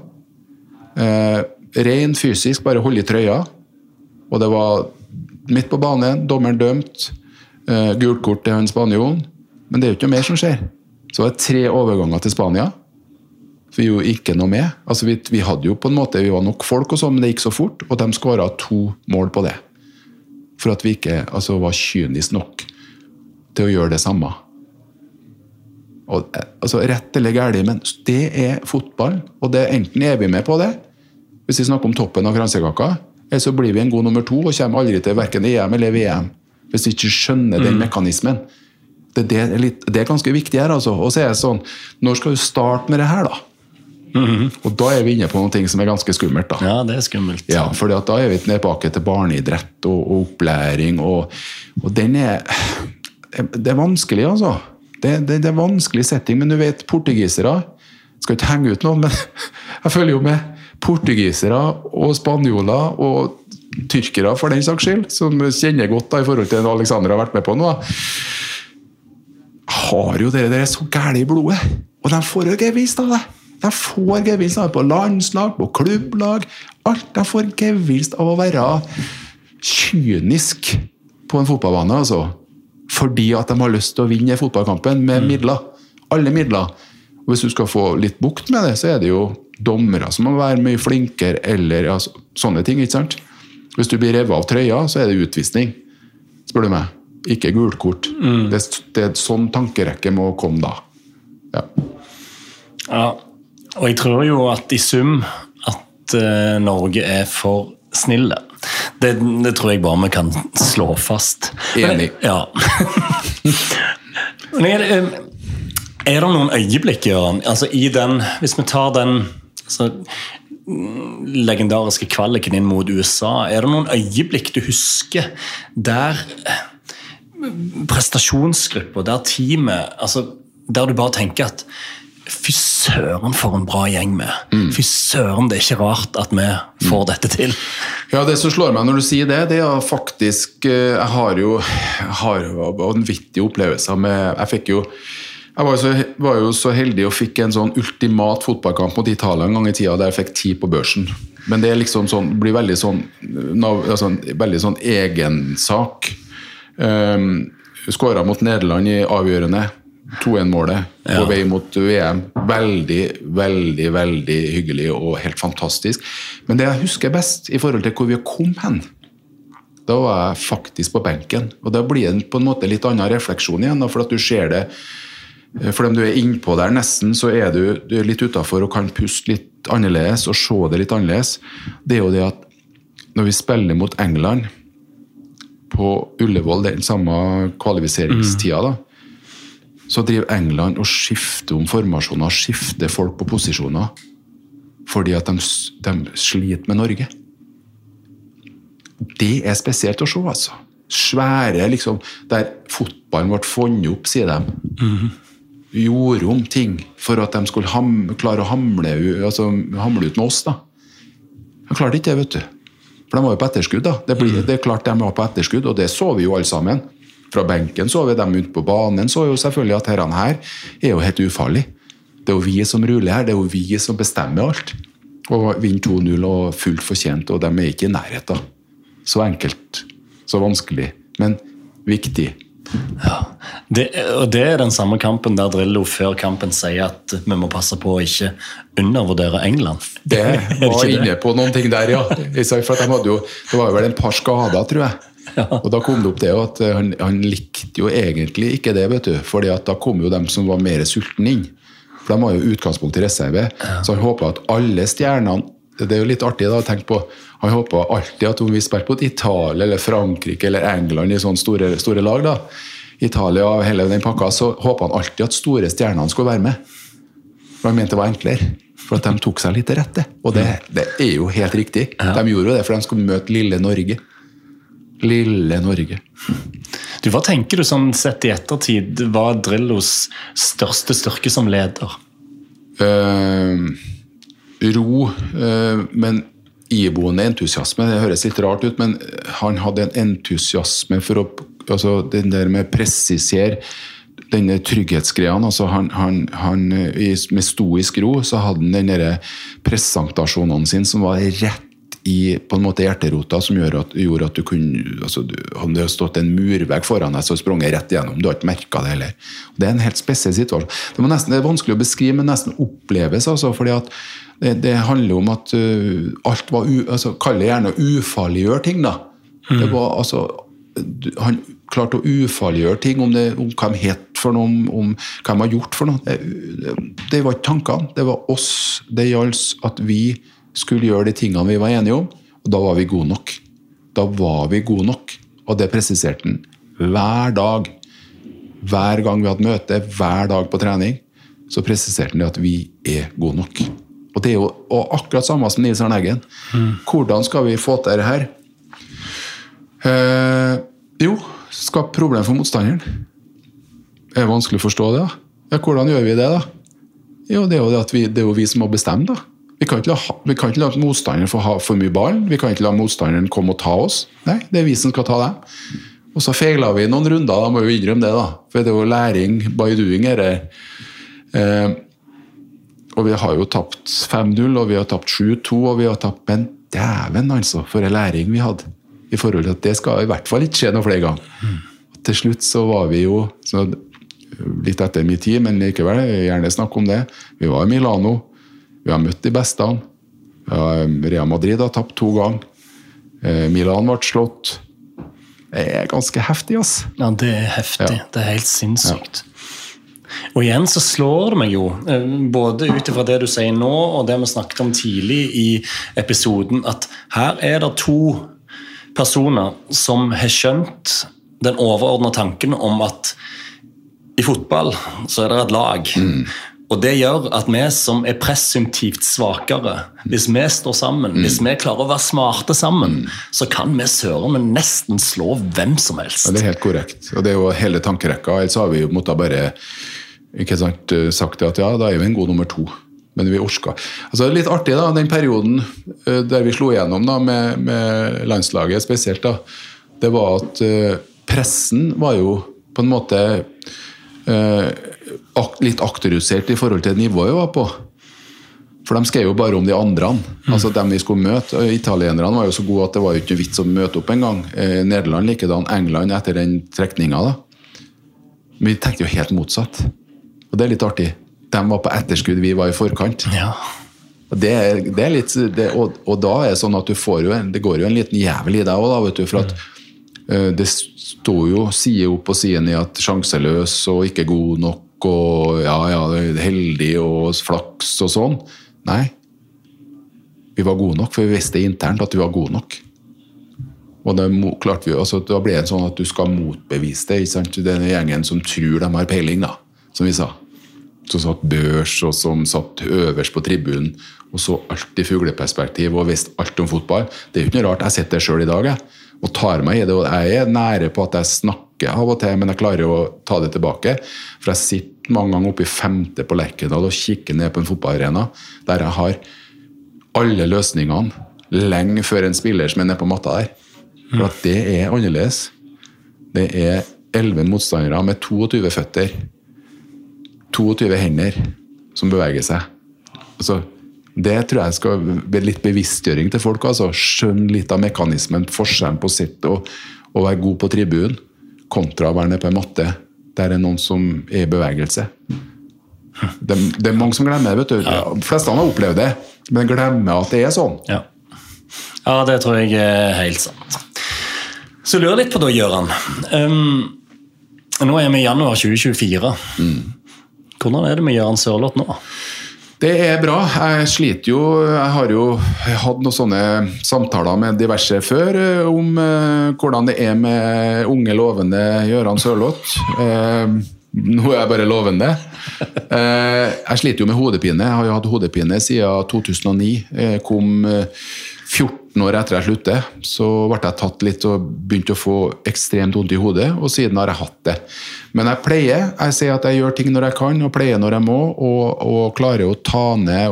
ren fysisk, bare hold i trøya, og det var midt på banen, dommeren dømt, gult kort til han spanjolen, men det er jo ikke noe mer som skjer. Så var det 3 overganger til Spania, for vi gjorde ikke noe med. Altså vi hadde jo på en måte, vi var nok folk og sånn, men det gikk så fort, og de skåret 2 mål på det. For at vi ikke var kynisk nok til å gjøre det samme. Og, rett eller gærlig, men det er fotball, og det enten er vi med på det, hvis vi snakker om toppen av kransekaka, eller så blir vi en god nummer 2 og kommer aldri til hverken EM eller VM, hvis vi ikke skjønner den mekanismen. Det er ganske viktig her, altså. Og så er det sånn, når skal du starte med det her da? Og da er vi inne på noe som er ganske skummelt da. Ja, det er skummelt. Ja, for da er vi tilbake til barneidrett og opplæring, og den det er vanskelig altså. Det er vanskelig setting, men du vet, portugisere, skal ikke henge ut noen, men jeg følger jo med portugisere og spanjoler og tyrkere for den saks skyld, som kjenner godt da, i forhold til det Alexander har vært med på nå, har jo det er så gærlig i blodet, og de får jo gevinst av det. De får gevinst av det på landslag, på klubblag, alt. De får gevinst av å være kynisk på en fotballbane, altså. Fordi at de har lyst til å vinne fotballkampen med midler. Alle midler. Og hvis du skal få litt bukt med det, så er det jo dommere som må være mye flinkere, eller sånne ting, ikke sant? Hvis du blir revet av trøya, så er det utvisning, spør du meg. Ikke gult kort. Det er sånn tankerekke må komme da. Ja, og jeg tror jo at i sum at Norge er for snille. Det tror jeg bare vi kan slå fast. Enig. Ja. Men er det noen øyeblikk, Jørgen, altså i den, hvis vi tar den legendariske kvaliken inn mot USA, er det noen øyeblikk du husker der prestasjonsgrupper, der teamet, altså der du bare tenker at fy søren for en bra gjeng med. Fy søren, det er ikke rart at vi får dette til. Ja, det som slår meg når du sier det, det er faktisk, jeg har jo vanvittige opplevelser med, jeg var jo så heldig og fikk en sånn ultimat fotballkamp mot Italia en gang i tida, der jeg fikk 10 på børsen. Men det er liksom sånn, blir veldig sånn, veldig sånn egensak. Skåret mot Nederland i avgjørende 2-1-målet på vei mot VM. Veldig, veldig, veldig hyggelig og helt fantastisk. Men det jeg husker best i forhold til hvor vi kom hen, da var jeg faktisk på benken. Og da blir det på en måte litt annen refleksjon igjen, for at du ser det, for om du er innpå der nesten, så er du er litt utenfor og kan puste litt annerledes og se det litt annerledes. Det er jo det at når vi spiller mot England på Ullevål, den samme kvalifiseringstida da, så driver England og skifter om formasjoner, skifter folk på posisjoner, fordi at de sliter med Norge. det spesielt å se, altså. Svære, liksom, der fotballen ble funnet opp, sier de. Gjorde om ting for at de skulle klare å hamle ut med oss, da. De klarte ikke det, vet du. For de var jo på etterskudd, da. Det klart de var på etterskudd, og det så vi jo alle sammen. Fra benken så vi dem ut på banen, så jo selvfølgelig at herrene her jo helt ufarlig. Det jo vi som ruller her, det jo vi som bestemmer alt. Og vinner 2-0 og fullt fortjent, og de ikke i nærheten. Så enkelt, så vanskelig, men viktig. Ja, og det den samme kampen der Drillo før kampen sier at vi må passe på å ikke undervurdere England. Det var inne på noen ting der, ja. For at det var vel en par skader, tror jeg. Ja. Og da kom det opp det at han likte jo egentlig ikke det, vet du, fordi at da kom jo dem som var mer sulten inn. For de var jo utgangspunkt i reserve, så han håpet at alle stjernene, det jo litt artig da å tenke på, han håpet alltid at om vi spilte på Italia eller Frankrike eller England i sånne store lag da, Italia og hele den pakka, så håpet han alltid at store stjernene skulle være med. For han mente det var enklere, for at de tok seg litt til rette. Og det jo helt riktig. Ja. De gjorde jo det, for de skulle møte lille Norge. Lille Norge. Du, hva tenker du sånn sett i ettertid var Drillos største styrke som leder? Ro, men iboende entusiasme. Det høres litt rart ut, men han hadde en entusiasme for å, altså den der med presisere denne trygghetsgreien, altså han med stoisk ro, så hadde han den der presentasjonen sin som var rett i på en måte hjerterota, som gjorde at du kunne, altså om det hadde stått en murvegg foran deg, så sprang jeg rett gjennom, du har ikke merket det heller. Det en helt spesiell situasjon. Det er vanskelig å beskrive, men nesten oppleves, altså, fordi at det handler om at alt var, kall det gjerne ufarliggjør ting da. Det var, altså, han klarte å ufarliggjøre ting om hva de het for noe, om hva de har gjort for noe. Det var ikke tankene, det var oss, det gjaldt at vi skulle gjøre de tingene vi var enige om, og da var vi gode nok. Og det presiserte han hver dag. Hver gang vi hadde møte, hver dag på trening, så presiserte han at vi gode nok. Og det jo akkurat samme som Nils Arne Eggen. Hvordan skal vi få til det her? Jo, skape problem for motstanderen. Det vanskelig å forstå det, da. Ja, hvordan gjør vi det, da? Jo, det jo det at det jo vi som må bestemme, da. Vi kan ikke la motstanderen få ha for mye ball. Vi kan ikke la motstanderen komme og ta oss. Nei, det vi som skal ta dem. Og så feilet vi noen runder, da må vi innrømme det, da. For det jo læring by doing her. Og vi har jo tapt 5-0, og vi har tapt 7-2, og vi har tapt, men dæven altså, for en læring vi hadde. I forhold til at det skal i hvert fall ikke skje noe flere ganger. Til slutt så var vi jo, så litt etter min tid, men likevel, jeg gjerne snakke om det. Vi var i Milano. Vi har møtt de beste. Real Madrid har tapt 2 ganger. Milan ble slått. Det ganske heftig, ass. Ja, det heftig. Ja. Det helt sinnssykt. Ja. Og igjen så slår det meg jo, både utifra det du sier nå, og det vi snakket om tidlig i episoden, at her det 2 personer som har skjønt den overordnede tanken om at i fotball så det et lag. Og det gjør at vi som presumptivt svakere, hvis vi står sammen, hvis vi klarer å være smarte sammen, så kan vi søren men nesten slå hvem som helst. Ja, det helt korrekt. Og det jo hele tankerekka. Ellers har vi jo måttet bare ikke sant, sagt at ja, da vi en god nummer 2. Men vi orska. Altså litt artig da, den perioden der vi slo igjennom da, med landslaget spesielt da, det var at pressen var jo på en måte litt akterusert i forhold til nivået jeg var på. For de skrev jo bare om de andre. Altså dem vi skulle møte. Italienerne var jo så gode at det var jo ikke vits å møte opp en gang. Nederland likedan, England etter den trekningen da. Men vi tenkte jo helt motsatt. Og det litt artig. De var på etterskudd, vi var i forkant. Ja. Og det litt, og da det sånn at du får jo, det går jo en liten jævel i deg også da, vet du, for at det står jo side opp og side ned at sjanseløs og ikke god nok og ja, heldig og flaks og sånn. Nei. Vi var gode nok, for vi visste internt at vi var gode nok. Og det klarte vi, altså da ble det sånn at du skal motbevise det, ikke sant? Det gjengen som tror de har peiling da, som vi sa. som satt børs, og som satt øverst på tribunen, og så alt i fugleperspektiv, og visste alt om fotball. Det jo ikke noe rart, jeg sitter selv i dag, og tar meg i det, og jeg nære på at jeg snakker av og til, men jeg klarer å ta det tilbake, for jeg sitter mange ganger oppe i 5. på Lerkendal og kikker ned på en fotballarena, der jeg har alle løsningene, lenge før en spiller som nede på matta der. For at det annerledes. Det 11 motstandere med 22 føtter, 22 hender som beveger seg. Altså, det tror jeg skal være litt bevisstgjøring til folk, altså. Skjønne litt av mekanismen, forskjellen på sitt og være god på tribunen, kontra å være nede på en matte, der noen som i bevegelse. Det mange som glemmer det, vet du. Ja. De fleste har opplevd det, men glemmer at det sånn. Ja, det tror jeg helt sant. Så jeg lurer litt på det, Gøran. Nå vi i januar 2024. Hvordan det med Gøran Sørloth nå? Det bra. Jeg sliter jo. Jeg har jo hatt noen sånne samtaler med diverse før om hvordan det med unge lovende Gøran Sørloth. Nå jeg bare lovende. Jeg sliter jo med hodepine. Jeg har jo hatt hodepine siden 2009. Jeg kom 14 år etter jeg sluttet, så ble jeg tatt litt og begynte å få ekstremt vondt i hodet, og siden har jeg hatt det. Men jeg sier at jeg gjør ting når jeg kan, og pleier når jeg må, og klarer å ta ned,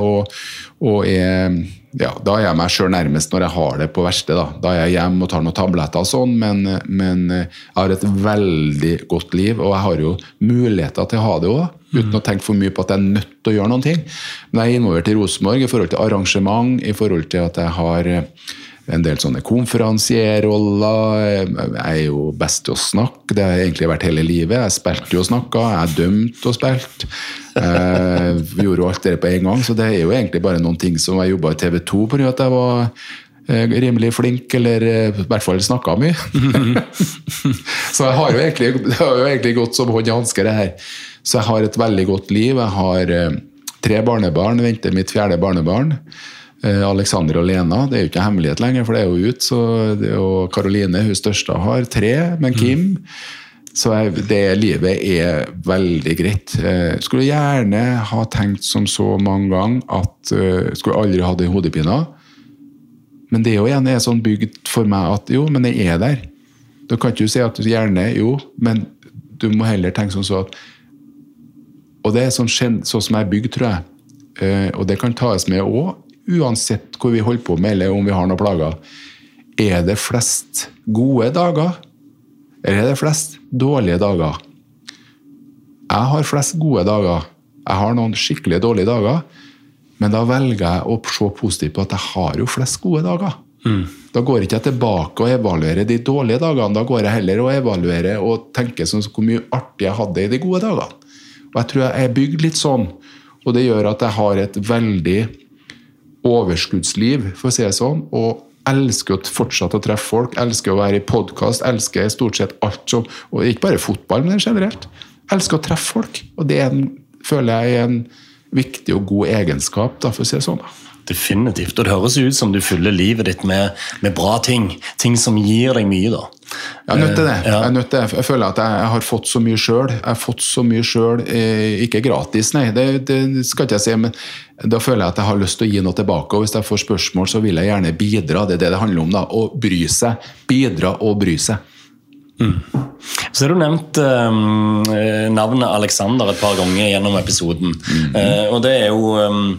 da jeg meg selv nærmest når jeg har det på verste. Da jeg hjemme og tar noen tabletter og sånn, men jeg har et veldig godt liv, og jeg har jo muligheter til å ha det også, uten å tenke for mye på at jeg nødt til å gjøre noen ting. Men jeg involvert i Rosenborg i forhold til arrangement, i forhold til at jeg har en del sånne konferansierroller. Jeg jo best til å snakke, det har egentlig vært hele livet. Jeg spilte jo og snakket, jeg dømte og spilte. Vi gjorde jo alt det på en gang, så det jo egentlig bare noen ting som jeg jobbet i TV 2 på grunn av at jeg var rimelig flink, eller i hvert fall snakket mye. Så jeg har jo egentlig gått som hånd i hanske det her. Så jeg har et veldig godt liv. Jeg har 3 barnebarn, venter mitt 4. barnebarn. Alexander og Lena, det jo ikke hemmelighet lenger, for det jo ut, og Caroline, hun største, har 3, men Kim, så det livet veldig greit. Skulle gjerne ha tenkt som så mange ganger at skulle aldri ha det i hodepina, men det jo igjen sånn bygd for meg at jo, men det der. Du kan ikke si at du gjerne, jo, men du må heller tenke sånn så at, og det sånn som jeg bygd, tror jeg, og det kan tas med også, uansett hvor vi holder på med, eller om vi har noen plager. Det flest gode dager? Eller det flest dårlige dager? Jeg har flest gode dager. Jeg har noen skikkelig dårlige dager, men da velger jeg å se positivt på at jeg har jo flest gode dager. Da går ikke jeg tilbake og evaluerer de dårlige dagene, da går jeg heller og evaluerer og tenker sånn hvor mye artig jeg hadde i de gode dagene. Og jeg tror jeg bygd litt sånn, og det gjør at jeg har et veldig overskuddsliv, for å si det sånn, og elsker å fortsette å treffe folk, elsker å være i podcast, elsker stort sett alt som, og ikke bare fotball, men generelt. Elsker å treffe folk, og det føler jeg en viktig og god egenskap, da, for å si det sånn. Definitivt, og det høres ut som du fyller livet ditt med bra ting som gir deg mye da. Jeg nødt til det. Jeg føler at jeg har fått så mye selv. Jeg har fått så mye selv, ikke gratis, nei, det skal ikke jeg si, men da føler jeg at jeg har lyst til å gi noe tilbake, og hvis jeg får spørsmål, så vil jeg gjerne bidra. Det det handler om da, å bry seg. Bidra og bry seg. Så har du nevnt navnet Alexander et par ganger gjennom episoden, og det jo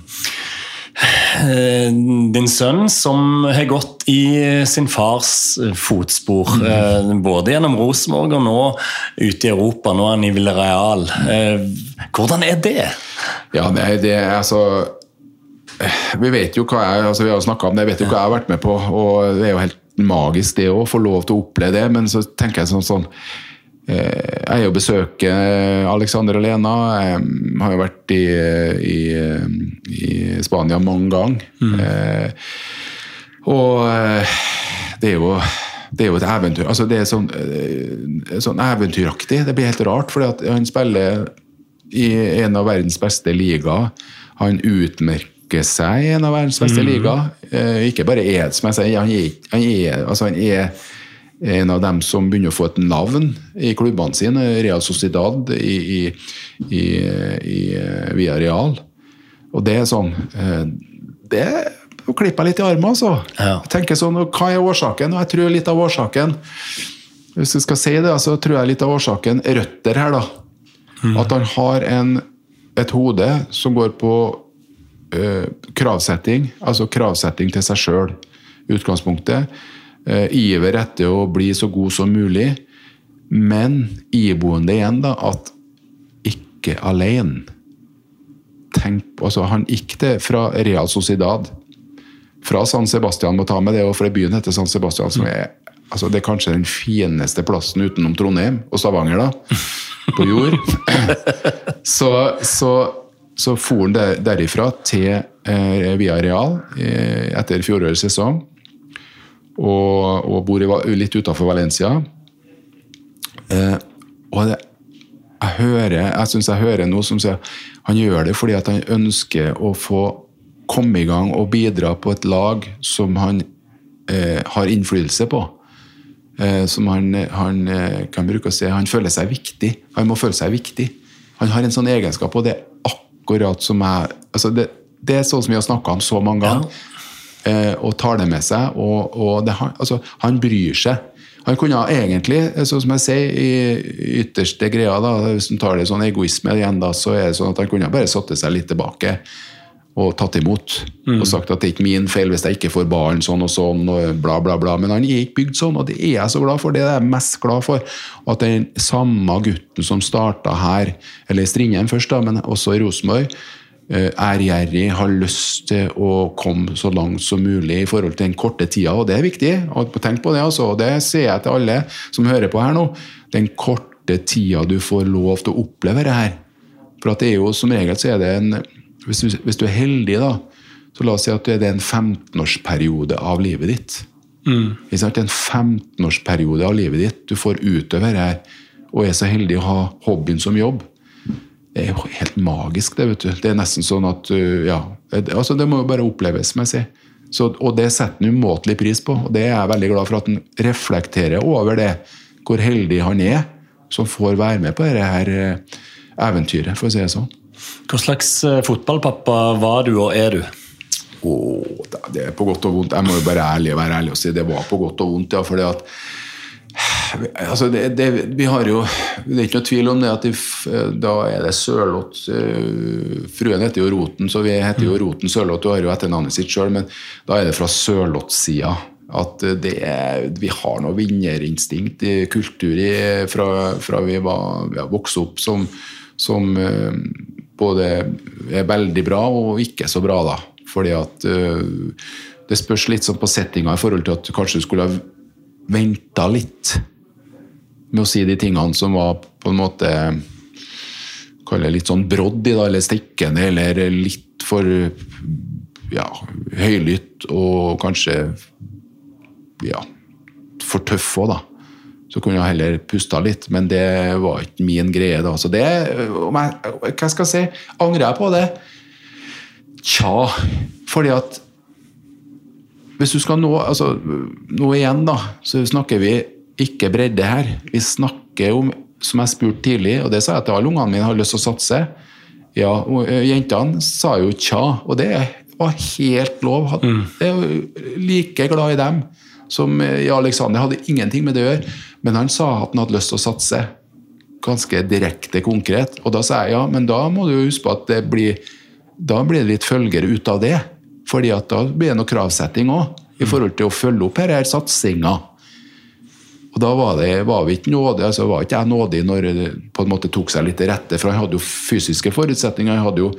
din sønn som har gått i sin fars fotspor, både gjennom Rosenborg og nå ute i Europa, nå han i Villarreal. Hvordan det? Ja, det altså, vi vet jo hva vi har snakket om det, jeg vet jo hva jeg har vært med på, og det jo helt magisk det å få lov til å oppleve det, men så tenker jeg sånn jeg jo besøker Alexander og Lena. Jeg har jo vært i Spania mange ganger. Og det jo et eventyr. Altså det sånn eventyraktig. Det blir helt rart, fordi at han spiller i en av verdens beste liga. Han utmerker seg i en av verdens beste liga. Ikke bare som jeg sier, han en av dem som begynner å få et navn i klubbene sine, Real Sociedad i Villarreal. Og det sånn, det klipper litt i armen, altså. Ja. Jeg tenker sånn, hva årsaken? Og jeg tror litt av årsaken, hvis jeg skal si det, så tror jeg litt av årsaken røtter her da. At han har et hode som går på kravsetting, altså kravsetting til seg selv, utgangspunktet, iver etter å bli så god som mulig, men iboende igjen da, at ikke alene. Altså, han gikk det fra Real Sociedad, fra San Sebastian, må ta med det, og for byen heter San Sebastian, som altså, det kanskje den fineste plassen utenom Trondheim og Stavanger da, på jord. Så for han derifra til Villarreal etter fjorårets sesong, og bor litt utenfor Valencia. Og jeg synes jeg hører noe som sier han gjør det fordi at han ønsker å få komme i gang og bidra på et lag som han har innflytelse på. Som han kan bruke å si, han føler seg viktig. Han må føle seg viktig. Han har en sånn egenskap, og det akkurat som altså det sånn som vi har snakket om så mange ganger. Og tar det med seg, og altså, han bryr seg. Han kunne egentlig, som jeg sier, i ytterste greia, da, hvis han tar det sånn egoisme igjen, da, så er det sånn at han kunne bare satt seg litt tilbake og tatt imot, og sagt at det er ikke min feil hvis jeg ikke får barn sånn, og bla bla bla, men han er ikke bygd sånn, og det er jeg så glad for, det er jeg mest glad for, at den samme gutten som startet her, eller i Strindheim først da, men også i Rosenborg, gjerrig, har lyst til å komme så langt som mulig i forhold til den korte tida, og det er viktig, og tenk på det altså, og det sier jeg til alle som hører på her nå, den korte tida du får lov til å oppleve det her, for at det er jo som regel så er det hvis du er heldig da, så la oss si at det er en 15-årsperiode av livet ditt, en 15-årsperiode av livet ditt du får utøve her, og er så heldig å ha hobbyen som jobb. Det er jo helt magisk det, vet du. Det er nesten sånn at, ja, altså det må jo bare oppleves, som jeg sier. Så, og det setter han umåtelig pris på, og det er jeg veldig glad for at han reflekterer over det, hvor heldig han er, som får være med på dette her eventyret, for å si det sånn. Hva slags fotballpappa var du og er du? Det er på godt og vondt. Jeg må jo bare være ærlig og si det var på godt og vondt, ja, fordi at altså vi har jo, det er ikke noe tvil om det at da er det Sørloth, fruen heter jo Roten, så vi heter jo Roten Sørloth, du har jo etter navnet sitt selv, men da er det fra Sørloth-siden at vi har noe vinnerinstinkt i kultur fra vi vokste opp som både er veldig bra og ikke så bra da, fordi at det spørs litt sånn på settinga i forhold til at kanskje du skulle ha ventet litt med å si de tingene som var på en måte litt sånn brodd i da, eller stikkende, eller litt for høylytt og kanskje for tøff også da. Så kunne jeg heller puste litt, men det var ikke min greie da. Så det, hva skal jeg si? Angrer jeg på det? Tja, fordi at hvis du skal nå igjen da, så snakker vi ikke bredde her. Vi snakker om, som jeg spurte tidlig, og det sa jeg til alle ungene mine har lyst til å satse. Ja, og jentene sa jo tja, og det var helt lov. Jeg var like glad i dem som Alexander hadde ingenting med det å gjøre, men han sa at han hadde lyst til å satse. Ganske direkte konkret. Og da sa jeg, ja, men da må du jo huske på at da blir det litt følgere ut av det. Fordi at da blir det noe kravsetting også, i forhold til å følge opp her satsinger. Og da var vi ikke nådig, altså var ikke jeg nådig når det på en måte tok seg litt til rette, for han hadde jo fysiske forutsetninger,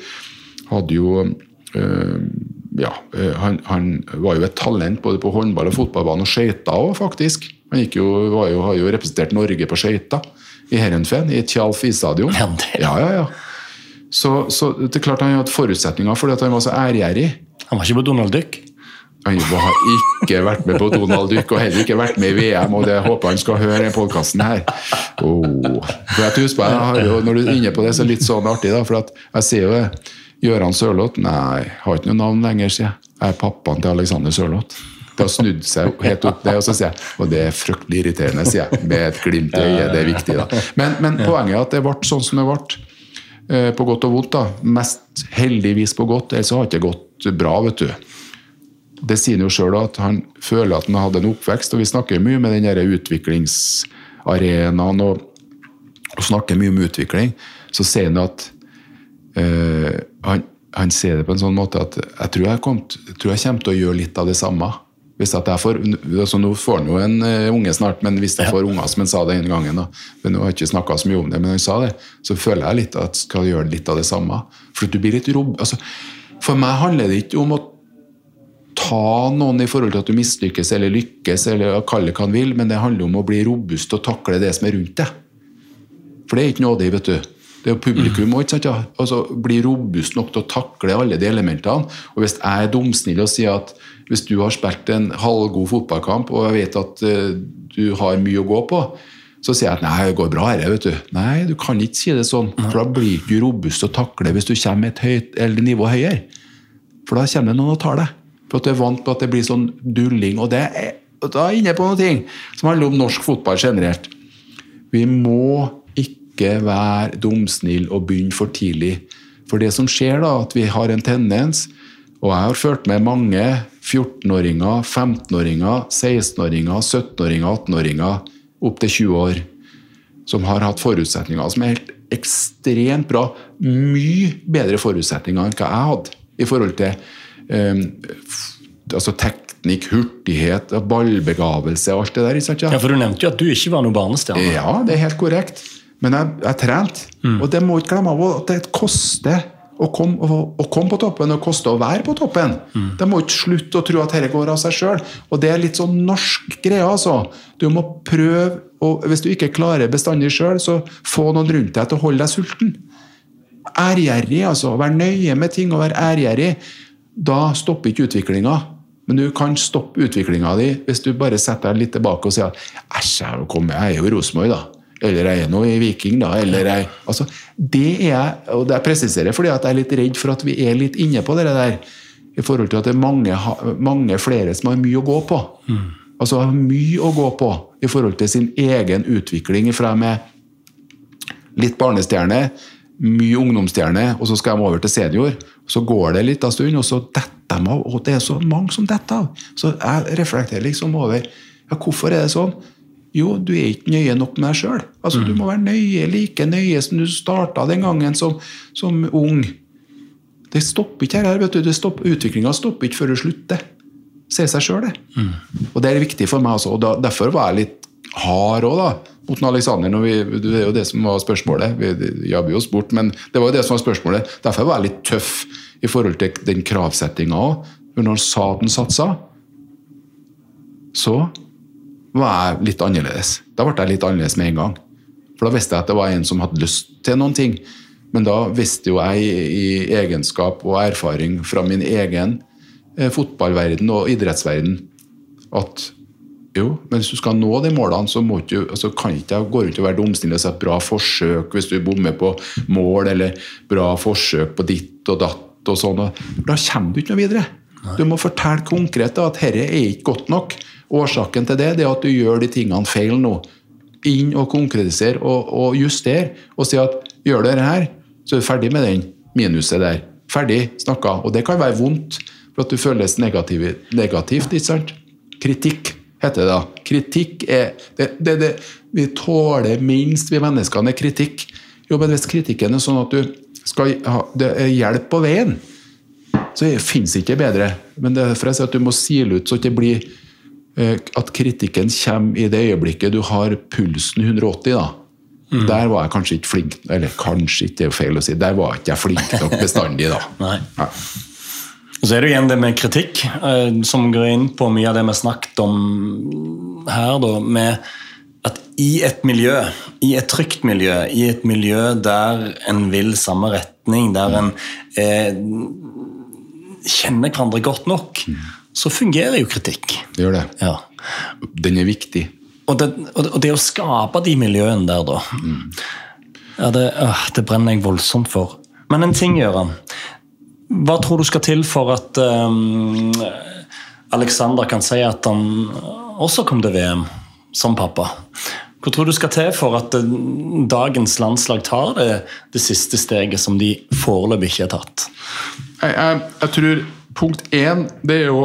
han var jo et talent både på håndball og fotballbanen og skøyter også, faktisk. Han har jo representert Norge på skøyter i Herrenfen, i Tjalf isstadion. Ja. Så det er klart han hadde forutsetninger fordi at han var så ærgjerrig. Han var ikke på Donald Duck? Han har ikke vært med på Donald Duck og heller ikke vært med i VM, og det håper han skal høre i podcasten her. For jeg husker på, når du er inne på det, så er det litt sånn artig da, for at jeg sier jo det, Gøran Sørloth, nei, jeg har ikke noe navn lenger, sier jeg. Jeg er pappaen til Alexander Sørloth. Det har snudd seg helt opp det, og så sier jeg, og det fryktelig irriterende, sier jeg, med et glimt I øyet, det viktig da. Men poenget at det ble sånn som det ble, på godt og vondt da, mest heldigvis på godt, ellers har det ikke gått bra, vet du. Det sier han jo selv at han føler at han hadde en oppvekst, og vi snakker mye med den der utviklingsarenaen, og snakker mye om utvikling, så sier han at han ser det på en sånn måte at jeg tror jeg kommer til å gjøre litt av det samme. Hvis at jeg får, altså nå får han jo en unge snart, men hvis jeg får unger, som han sa det en gangen, da, men nå har jeg ikke snakket så mye om det, men han sa det, så føler jeg litt at jeg skal gjøre litt av det samme. For du blir litt altså, for meg handler det ikke om å ta noen I forhold til at du mislykkes eller lykkes, eller kalle det hva han vil, men det handler om å bli robust og takle det som rundt det. For det ikke noe det, vet du. Det jo publikum også, ikke sant? Ja? Altså, bli robust nok til å takle alle de elementene. Og hvis jeg dumsnill og sier at hvis du har spilt en halvgod fotballkamp, og jeg vet at du har mye å gå på, så sier jeg at nei, det går bra her, vet du. Nei, du kan ikke si det sånn, for da blir du robust til å takle hvis du kommer et høyt eller nivå høyere. For da kommer det noen og tar deg. For at du vant på at det blir sånn dulling, og da inne på noe ting som handler om norsk fotball generelt. Vi må ikke være dumsnill og begynne for tidlig. For det som skjer da, at vi har en tendens, og jeg har ført med mange 14-åringer, 15-åringer, 16-åringer, 17-åringer, 18-åringer, opp til 20 år, som har hatt forutsetninger som helt ekstremt bra, mye bedre forutsetninger enn hva jeg hadde, I forhold til altså teknikk, hurtighet, ballbegavelse og alt det der, ikke sant? Ja, for du nevnte jo at du ikke var noe barnestjerne. Ja, det helt korrekt. Men jeg trent, og det må ikke glemme av at det koster å komme på toppen, og koster å være på toppen. Det må ikke slutte å tro at dette går av seg selv. Og det litt sånn norsk greie, altså. Du må prøve, og hvis du ikke klarer bestandig selv, så få noen rundt deg til å holde deg sulten. Ærgjerrig, altså. Vær nøye med ting og være ærgjerrig. Da stopper ikke utviklingen. Men du kan stoppe utviklingen din hvis du bare setter deg litt tilbake og sier «Æsj, jeg jo I Rosenborg da». Eller jeg nå I Viking da, eller altså, det jeg, og det jeg presiserer fordi at jeg litt redd for at vi litt inne på det der, I forhold til at det mange flere som har mye å gå på. Altså har mye å gå på I forhold til sin egen utvikling fra med litt barnestjerne, mye ungdomsstjerne, og så skal de over til senior, så går det litt av stund, og så detter de av, og det så mange som detter av. Så jeg reflekterer liksom over, ja, hvorfor det sånn? Jo, du ikke nøye nok med deg selv. Altså, du må være nøye, like nøye som du startet den gangen som ung. Det stopper ikke her, vet du. Utviklingen stopper ikke før du slutter. Se seg selv, det. Og det viktig for meg, altså. Og derfor var jeg litt hard også, da, mot Alexander. Det jo det som var spørsmålet. Vi jobber oss bort, men det var jo det som var spørsmålet. Derfor var jeg litt tøff I forhold til den kravsettingen også. Når han sa at han satsa, så var jeg litt annerledes. Da ble jeg litt annerledes med en gang. For da visste jeg at det var en som hadde lyst til noen ting. Men da visste jo jeg I egenskap og erfaring fra min egen fotballverden og idrettsverden at jo, men hvis du skal nå de målene, så må du, altså kan ikke jeg gå rundt og være dumsnill og si et bra forsøk hvis du bommer på mål, eller bra forsøk på ditt og datt og sånn. Da kommer du ikke noe videre. Du må fortelle konkret da, at dette ikke godt nok. Årsaken til det at du gjør de tingene feil nå. Inn og konkretisere og justere, og si at gjør du dette her, så du ferdig med den minuset der. Ferdig snakket, og det kan være vondt, for at du føles negativt, ikke sant? Kritikk heter det da. Kritikk det vi tåler minst, vi menneskene kritikk. Jo, men hvis kritikken sånn at du skal ha det hjelp på veien, så finnes ikke bedre. Men det for jeg sier at du må sile ut, så det blir at kritikken kommer I det øyeblikket du har pulsen 180 da. Der var jeg kanskje ikke flink, eller kanskje ikke, det jo feil å si, der var ikke jeg flink nok bestandig da. Nei. Og så det jo igjen det med kritikk, som går inn på mye av det vi snakket om her da, med at I et miljø, I et trygt miljø, I et miljø der en vil samme retning, der en kjenner hverandre godt nok, så fungerer jo kritikk. Det gjør det. Ja. Den viktig. Og det å skape de miljøene der da, ja, det brenner jeg voldsomt for. Men en ting, Gøran, hva tror du skal til for at Alexander kan si at han også kom til VM som pappa. Hva tror du skal til for at dagens landslag tar det siste steget som de foreløpig ikke har tatt? Jeg tror punkt 1, det å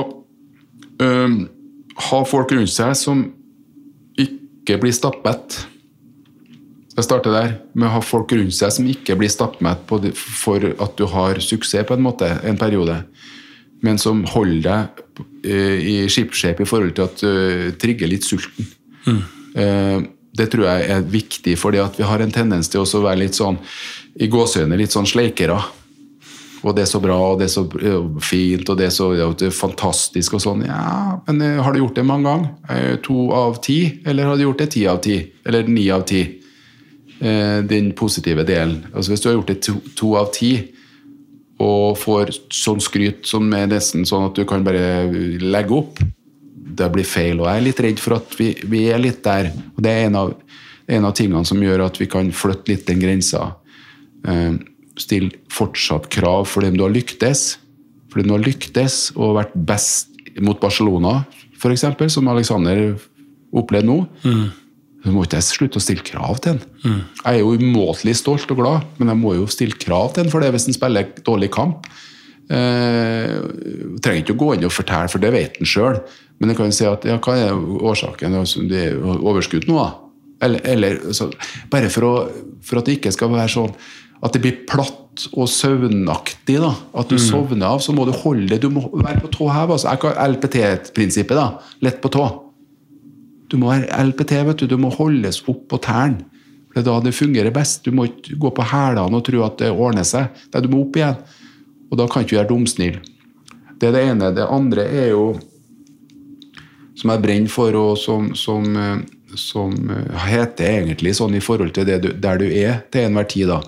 ha folk rundt seg som ikke blir stappmett. Jeg starter der med å ha folk rundt seg som ikke blir stappmett for at du har suksess på en måte, en periode, men som holder deg i skipsskjep i forhold til at du trigger litt sulten. Det tror jeg er viktig, fordi at vi har en tendens til å være litt sånn, i gåsøyne litt sånn sleikere. Og det er så bra, og det er så fint, og det er fantastisk og sånn. Ja, men har du gjort det mange ganger? 2 av 10, eller har du gjort det 10 av 10? Eller 9 av 10? Den positive delen. Altså hvis du har gjort det 2 av 10, og får sånn skryt som er nesten sånn at du kan bare legge opp, det blir feil, og jeg er litt redd for at vi er litt der, og det er en av tingene som gjør at vi kan flytte litt den grensa. Still fortsatt krav for dem du har lyktes, og vært best mot Barcelona, for eksempel, som Alexander opplevde nå. Så må ikke jeg slutte å stille krav til den. Jeg er jo umåtelig stolt og glad, men jeg må jo stille krav til den, for det hvis den spiller dårlig kamp. Trenger ikke å gå inn og fortelle, for det vet den selv. Men jeg kan jo si at, ja, hva er årsaken? Det er overskudd nå, da. Eller så, bare for at det ikke skal være sånn, at det blir platt og søvnaktig, da. At du sovner av, så må du holde det. Du må være på tå her, altså. LPT-prinsippet, da. Lett på tå. Du må være LPT, vet du. Du må holdes opp på tærne. Det er da det fungerer best. Du må ikke gå på hælene og tro at det ordner seg. Du må opp igjen. Og da kan ikke du være dumsnill. Det er det ene. Det andre er jo, som jeg brenner for, og som heter egentlig sånn i forhold til det der du er til enhver tid, da.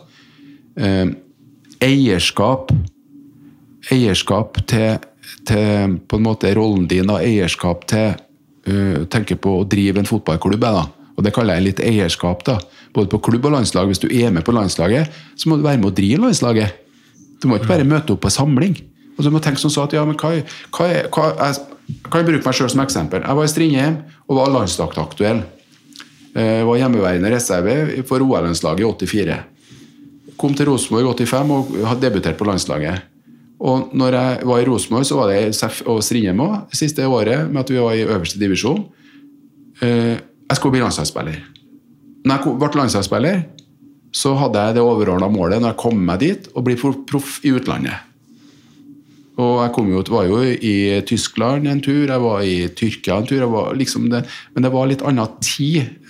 Eierskap til på en måte rollen din, og eierskap til tenke på å drive en fotballklubb, da. Og det kaller jeg litt eierskap, da. Både på klubb og landslag. Hvis du er med på landslaget, så må du være med å drive landslaget. Du må ikke bare møte opp på samling. Og så må du tenke sånn at, ja, men jeg kan bruke meg selv som eksempel. Jeg var i Strindheim og var landslagsaktuell. Jeg var hjemmeværende reserve for OL-landslaget i 84. Kom til Rosenborg i 85 og hadde debutert på landslaget. Og når jeg var i Rosenborg, så var det SF og Strindheim også, siste året med at vi var i øverste divisjon. Jeg skulle bli landslagsspiller. Når jeg ble landslagsspiller, så hadde jeg det overordnede målet når jeg kom meg dit og ble proff i utlandet. Og jeg var jo i Tyskland en tur, jeg var i Tyrkia en tur, men det var litt annen tid.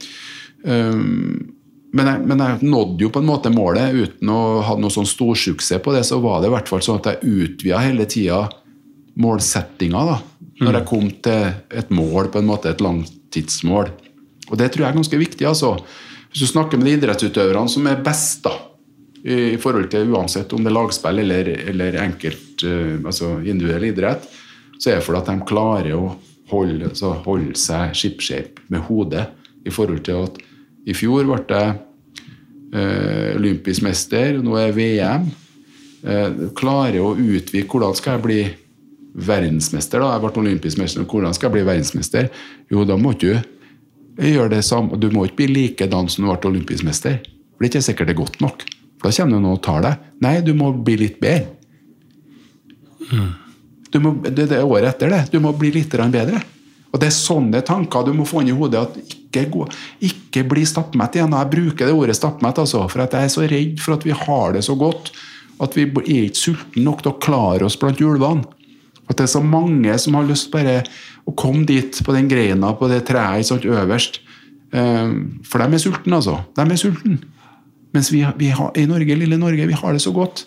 Men jeg nådde jo på en måte målet uten å ha noe sånn stor suksess på det, så var det i hvert fall sånn at jeg utvidet hele tiden målsettinga, da. Når jeg kom til et mål, på en måte et langtidsmål. Og det tror jeg er ganske viktig, altså. Hvis du snakker med de idrettsutøverne som er best, da, i forhold til uansett om det er lagspill eller enkelt, altså individuell idrett, så er det fordi at de klarer å holde seg skipsskjep med hodet, i forhold til at i fjor ble jeg olympisk mester, nå er VM. Klarer å utvike, hvordan skal jeg bli verdensmester, da? Jeg ble olympisk mester, hvordan skal jeg bli verdensmester? Jo, da må du gjøre det samme. Du må ikke bli likedan som du ble olympisk mester. For det er ikke sikkert det er godt nok. For da kommer du noen og tar deg. Nei, du må bli litt bedre. Det er året etter det. Du må bli litt bedre. Og det er sånne tanker du må få inn i hodet, at ikke bli stappmett igjen. Jeg bruker det ordet stappmett, altså, for at jeg er så redd for at vi har det så godt, at vi er ikke sulten nok til å klare oss blant ulvene. At det er så mange som har lyst bare å komme dit på den greina, på det treet, sånn øverst. For de er sulten, altså. De er sulten. Mens vi har, i Norge, lille Norge, vi har det så godt.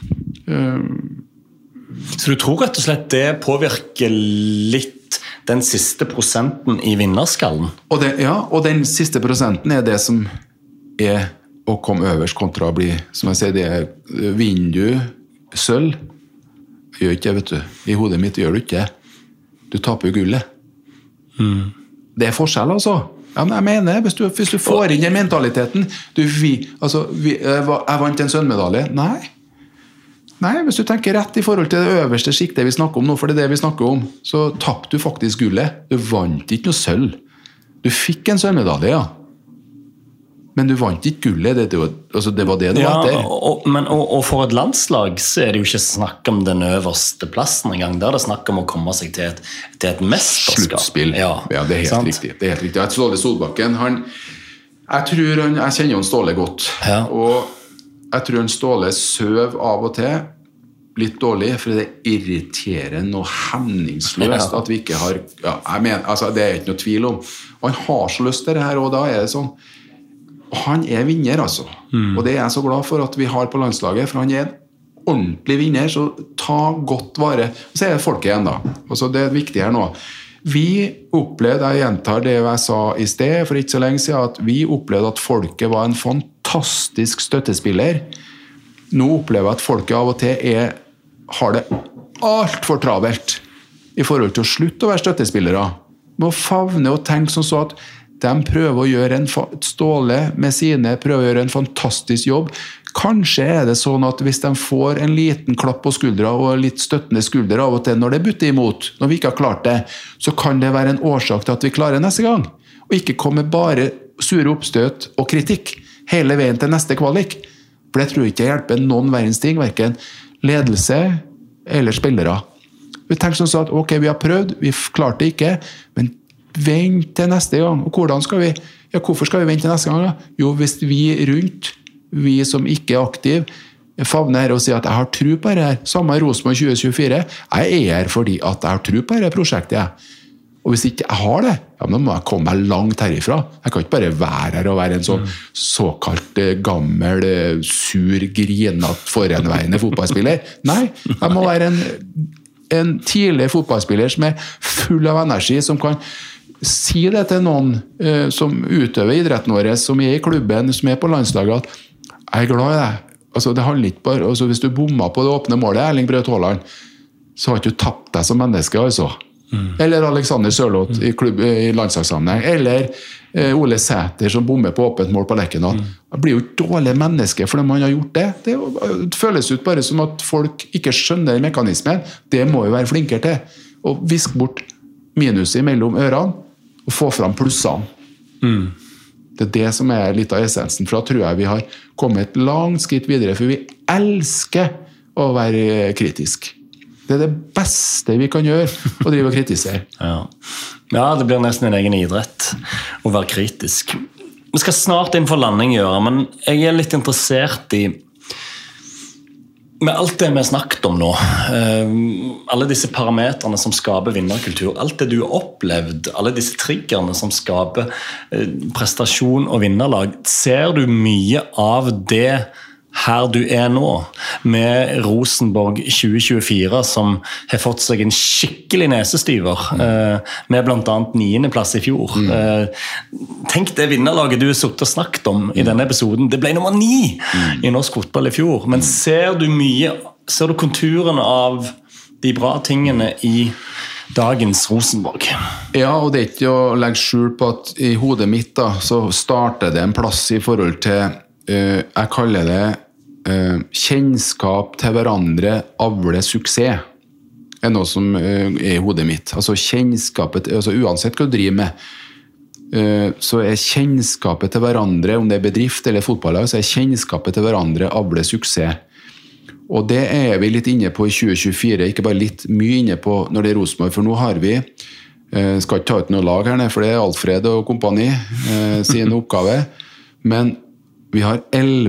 Så du tror rett og slett det påvirker litt den siste prosenten i vinnerskallen? Og den siste prosenten er det som er å komme øverst kontra å bli, som jeg sier, det er vindu, sølv. Jeg gjør ikke det, vet du. I hodet mitt gjør du ikke det. Du taper jo gullet. Det er forskjell, altså. Ja, men jeg mener, hvis du får inn den mentaliteten, jeg vant en sølvmedalje. Nei. Nei, hvis du tenker rett I forhold til det øverste skiktet vi snakker om nå, for det vi snakker om, så tappte du faktisk gullet. Du vant ikke noe sølv. Du fikk en sølvmedalje, ja. Men du vant ikke gullet, det var det du var etter. Og for et landslag så det jo ikke snakk om den øverste plassen en gang. Der det snakk om å komme seg til et mesterskap. Sluttspill. Ja, det helt riktig. Det helt riktig. Ståle Solbakken, jeg kjenner jo Ståle godt. Ja. Og jeg tror Ståle søv av og til litt dårlig, for det irriterer noe hemningsløst at vi ikke har, det ikke noe tvil om. Og han har så lyst til det her, og da det sånn. Han vinner, altså. Og det jeg så glad for at vi har på landslaget, for han en ordentlig vinner, så ta godt vare. Og så det folket igjen da. Og så det viktige her nå. Vi opplevde, jeg gjentar det jeg sa I sted, for ikke så lenge siden, at vi opplevde at folket var en fantastisk støttespiller. Nå opplever jeg at folket av og til har det alt for travelt I forhold til å slutte å være støttespillere. Må favne og tenke sånn så at de prøver å gjøre Ståle med sine, prøver å gjøre en fantastisk jobb. Kanskje det sånn at hvis de får en liten klapp på skuldra og litt støttende skulder av og til når det butter imot, når vi ikke har klart det, så kan det være en årsak til at vi klarer neste gang. Og ikke komme bare sure oppstøt og kritikk hele veien til neste kvalik. For det tror jeg ikke hjelper noen verdens ting, hverken ledelse eller spillere. Vi tenker sånn at ok, vi har prøvd, vi klarte det ikke, men vent til neste gang. Og hvordan skal vi? Ja, hvorfor skal vi vente til neste gang da? Jo, hvis vi rundt, vi som ikke aktiv, favner her og sier at jeg har tro på det her, samme Rosenborg 2024, jeg her fordi at jeg har tro på det prosjektet. Ja. Og hvis ikke jeg har det, ja, da må jeg komme meg langt herifra. Jeg kan ikke bare være her og være en sånn såkalt gammel, sur, grinat, foranveiende fotballspiller. Nei, jeg må være en tidlig fotballspiller som full av energi, som kan si det til noen som utøver idretten vår, som I klubben, som på landslaget, at jeg glad I det. Altså, det handler ikke bare, altså, hvis du bommer på det åpne målet, Erling Braut Haaland, så har ikke du tapt deg som menneske, altså. Eller Alexander Sørloth I landslagssammenheng, eller Ole Sæter som bommer på åpent mål på Lerkendal. Det blir jo ikke dårlig menneske fordi man har gjort det. Det føles ut bare som at folk ikke skjønner mekanismen. Det må jo være flinkere til. Og visk bort minuset mellom ørene, og få fram plussene. Det det som litt av essensen, for da tror jeg vi har kommet et langt skritt videre, for vi elsker å være kritisk. Det det beste vi kan gjøre, å drive og kritisere. Ja, det blir nesten en egen idrett å være kritisk. Vi skal snart inn for landing gjøre, men jeg litt interessert I med alt det vi snakket om nå, alle disse parametrene som skaper vinnerkultur, alt det du har opplevd, alle disse triggerne som skaper prestasjon og vinnerlag, ser du mye av det her du nå, med Rosenborg 2024, som har fått seg en skikkelig nesestyver, med blant annet 9. plass I fjor. Tenk det vinnerlaget du har suttet og snakket om I denne episoden, det ble nummer 9 I norsk fotball I fjor, men ser du konturene av de bra tingene I dagens Rosenborg? Ja, og det ikke å legge skjul på at I hodet mitt da, så starter det en plass I forhold til jeg kaller det kjennskap til hverandre avle suksess noe som I hodet mitt altså kjennskapet, altså uansett hva du driver med så kjennskapet til hverandre om det bedrift eller fotballag så kjennskapet til hverandre avle suksess og det vi litt inne på I 2024 ikke bare litt mye inne på når det Rosenborg for nå har vi skal ikke ta ut noe lag her for det Alfred og kompani sin oppgave men vi har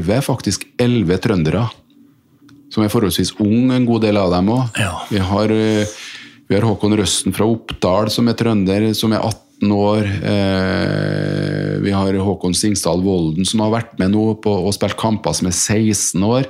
11 trøndere som forholdsvis ung, en god del av dem også. Ja. Vi har Håkon Røsten fra Oppdal som trønder, som 18 år. Vi har Håkon Singsdal Volden som har vært med nå på å spille kamper som 16 år.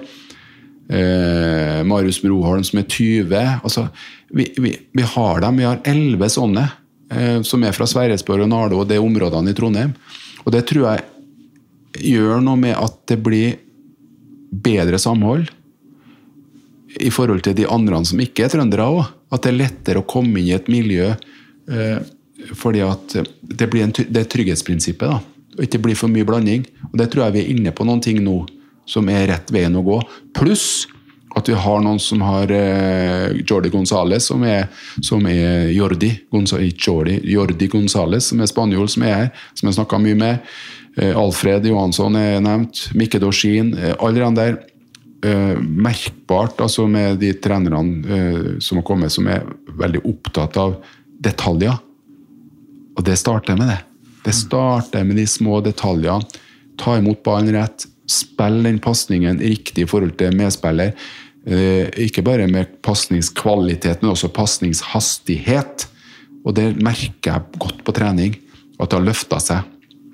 Marius Broholm som 20. Altså, vi har dem, vi har 11 sånne som fra Sverresborg og Nardo og det områdene I Trondheim. Og det tror jeg gjør noe med at det blir bedre samhold I forhold til de andre som ikke trøndere også. At det lettere å komme inn I et miljø fordi at det blir det trygghetsprinsippet da. Og ikke blir for mye blanding. Og det tror jeg vi inne på noen ting nå som rett veien å gå. Pluss At vi har noen som har Jordi González, som er Jordi González, som er spanjol, som er her, som jeg snakket mye med. Alfred Johansson er nevnt, Mikke Dorsin, alle de der merkbart, altså med de trenerne som har kommet, som er veldig opptatt av detaljer. Og det starter med det. Det starter med de små detaljene. Ta imot ballen rett, spill den passningen riktig i forhold til medspiller. Ikke bare med passningskvalitet, men også passningshastighet. Og det merker jeg godt på trening, at det har løftet seg.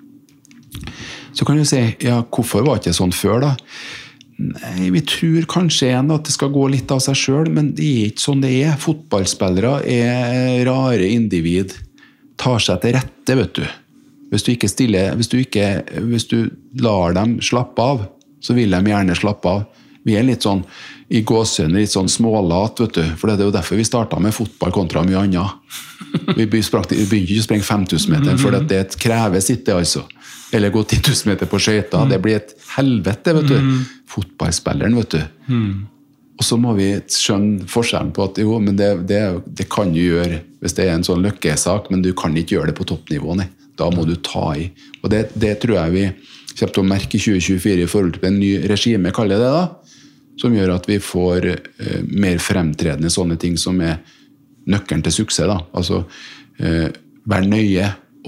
Så kan du si, ja, hvorfor var det ikke sånn før da? Nei, vi tror kanskje igjen at det skal gå litt av seg selv, men det er ikke sånn det er. Fotballspillere er rare individ, tar seg til rette, vet du. Hvis du ikke stiller, hvis du lar dem slappe av, så vil de gjerne slappe av. Vi er litt sånn, i gåsøyne, litt sånn smålat, vet du. For det er jo derfor vi startet med fotball kontra mye annet. Vi begynte ikke å sprenge 5000 meter, for det krever sitt det altså. Eller gå 10 000 meter på skøyter, det blir et helvete, vet du. Fotballspilleren, vet du. Og så må vi skjønne forskjellen på at jo, men det kan du gjøre hvis det er en sånn løkkesak, men du kan ikke gjøre det på toppnivå, nei. Da må du ta i. Og det tror jeg vi kommer til å merke i 2024 i forhold til en ny regime, kaller det da, som gjør at vi får mer fremtredende sånne ting som er nøkkelen til suksess da. Altså, vær nøye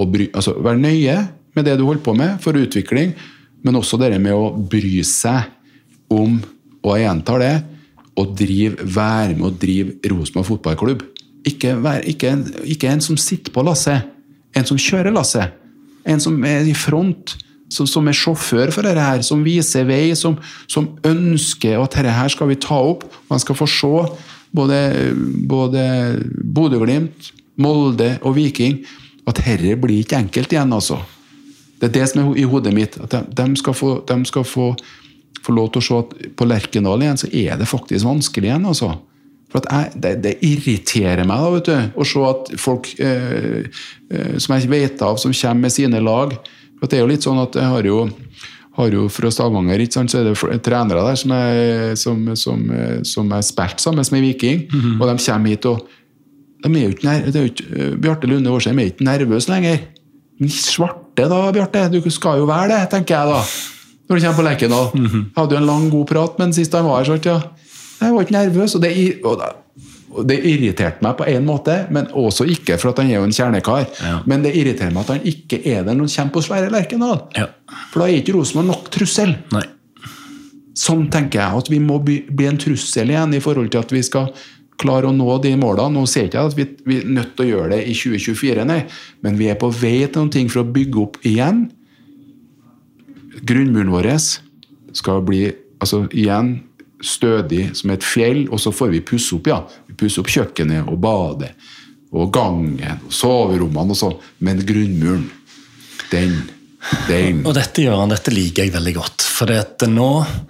med det du holder på med for utvikling, men også det med å bry seg om, og jeg gjentar det, og være med å drive Rosenborg fotballklubb. Ikke en som sitter på lasset, en som kjører lasset, en som er i front, som er sjåfør for dette her, som viser vei, som ønsker at dette her skal vi ta opp, man skal få se både Bodø/Glimt, Molde og Viking, at dette blir ikke enkelt igjen altså. Det er det som er i hodet mitt, at de skal få lov til å se at på Lerkendal igjen, så er det faktisk vanskelig igjen altså. For at det irriterer meg da, vet du, å se at folk som jeg vet av, som kommer med sine lag. For det er jo litt sånn at jeg har jo fra Stavanger, ikke sant, så er det trenere der som er spilt sammen med Viking, og de kommer hit og de er jo ikke Bjarte Lunde Årsheim er ikke nervøs lenger. Svarte da, Bjarte, du skal jo være det, tenker jeg da, når du kommer på Lerkendal. Jeg hadde jo en lang, god prat, men sist han var her, sånn, ja. Jeg var ikke nervøs, og det irriterte meg på en måte, men også ikke for at han er jo en kjernekar. Ja. Men det irriterer meg at han ikke er der når han kommer på svære Lerkendal. Ja. For da er ikke Rosenborg nok trussel. Nei. Sånn tenker jeg, at vi må bli en trussel igjen i forhold til at vi skal klare å nå de målene. Nå ser ikke jeg at vi er nødt til å gjøre det i 2024, nei. Men vi er på vei til noen ting for å bygge opp igjen. Grunnmuren vår skal bli, altså igjen, stødig som et fjell, og så får vi pusse opp, ja. Vi pusser opp kjøkkenet og badet, og gangen, og soverommene og sånn. Men grunnmuren, den. Og dette liker jeg veldig godt, for nå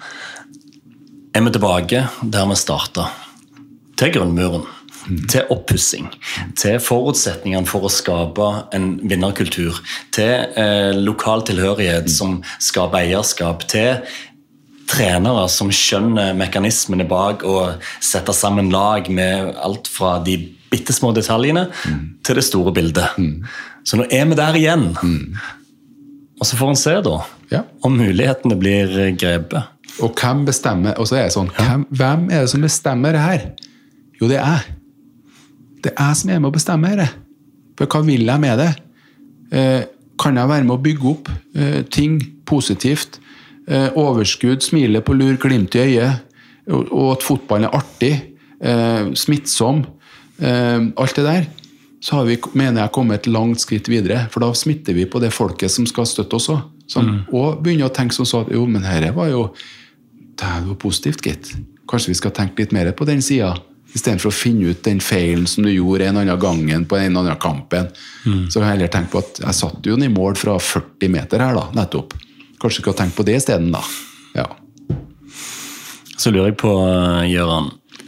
er vi tilbake der vi startet. Til grunnmuren, til oppussing, til forutsetningene for å skape en vinnerkultur, til lokal tilhørighet som skaper eierskap, til trenere som skjønner mekanismene bak og setter sammen lag med alt fra de bittesmå detaljene til det store bildet. Så nå er vi der igjen. Og så får en se da, om mulighetene blir grepet. Og hvem bestemmer, og så er det sånn, hvem er det som bestemmer det her? Jo, det er jeg. Det er jeg som er med å bestemme det. For hva vil jeg med det? Kan jeg være med å bygge opp ting positivt, overskudd, smile på lur, glimt i øyet, og at fotballen er artig, smittsom, alt det der, så har vi, mener jeg, kommet et langt skritt videre, for da smitter vi på det folket som skal støtte oss også, og begynner å tenke sånn så at, jo, men dette var jo positivt, gitt. Kanskje vi skal tenke litt mer på den siden, i stedet for å finne ut den feilen som du gjorde en annen gangen på en annen kampen. Så jeg heller tenke på at jeg satt jo i mål fra 40 meter her da, nettopp. Kanskje vi skal tenke på det i stedet da. Ja. Så lurer jeg på, Gøran,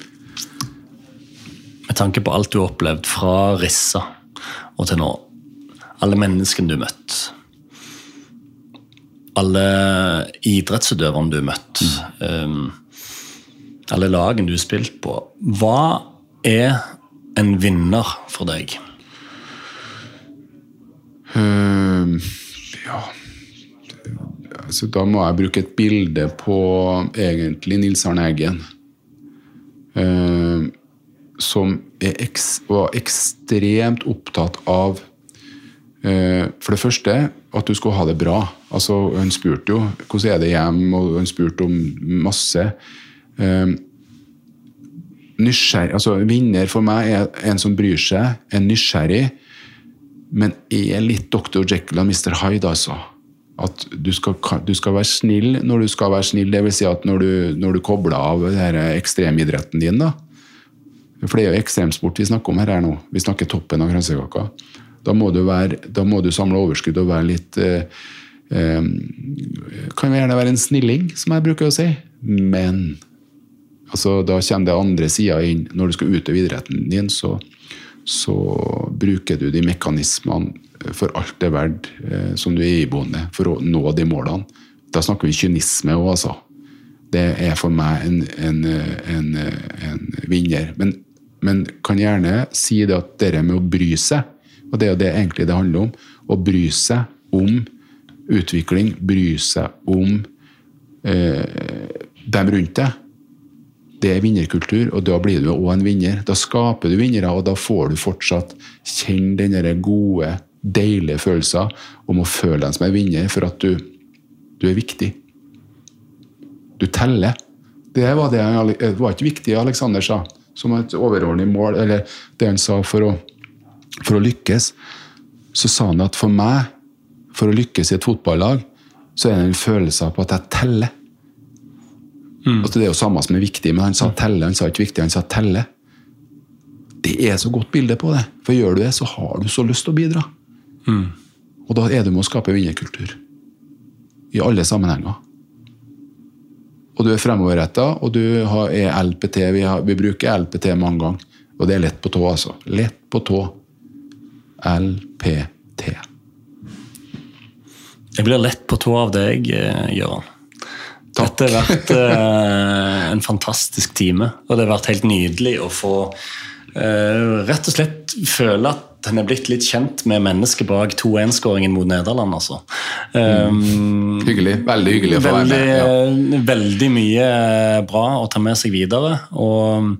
med tanke på alt du har opplevd fra Rissa og til nå, alle menneskene du har møtt, alle idrettsutøverne du har møtt, alle lagene du spilt på. Hva en vinner for deg? Ja, altså, da må jeg bruke et bilde på egentlig Nils Arne Eggen, som var ekstremt opptatt av for det første at du skulle ha det bra. Altså, han spurte jo hvordan det hjem, og han spurte om masse nysgjerrig. Altså, vinner for meg en som bryr seg, en nysgjerrig, men litt Dr. Jekyll og Mr. Hyde, altså. At du skal være snill når du skal være snill, det vil si at når du kobler av denne ekstremidretten din, da. For det jo ekstremsport vi snakker om her nå. Vi snakker toppen av kransekaka. Da må du samle overskudd og være litt kan gjerne være en snilling, som jeg bruker å si. Men altså, da kommer det andre siden inn. Når du skal utøve idretten din, så bruker du de mekanismene for alt det verdt som du iboende for å nå de målene. Da snakker vi kynisme også, altså. Det for meg en vinner. Men kan gjerne si det at det med å bry seg, og det jo det egentlig det handler om, å bry seg om utvikling, bry seg om dem rundt deg. Det vinnerkultur, og da blir du også en vinner. Da skaper du vinnere, og da får du fortsatt kjenne denne gode, deilige følelser om å føle deg som en vinner, for at du viktig. Du teller. Det var ikke viktig, Alexander sa, som et overordnet mål, eller det han sa for å lykkes. Så sa han at for meg, for å lykkes i et fotballag, så det en følelse på at jeg teller. Altså, det jo samme som viktig, men han sa telle, han sa ikke viktig, han sa telle. Det så godt bilde på det, for gjør du det, så har du så lyst til å bidra. Og da det med å skape vinnerkultur i alle sammenhenger. Og du fremoverrettet, og du LPT, vi bruker LPT mange ganger, og det lett på tå, altså. Lett på tå. LPT. Jeg blir lett på tå av deg, Gøran. Takk. Dette har vært en fantastisk time, og det har vært helt nydelig å få rett og slett føle at den blitt litt kjent med mennesket bak 2-1-skåringen mot Nederland. Altså. Hyggelig, veldig hyggelig å få være med. Ja. Veldig mye bra å ta med seg videre, og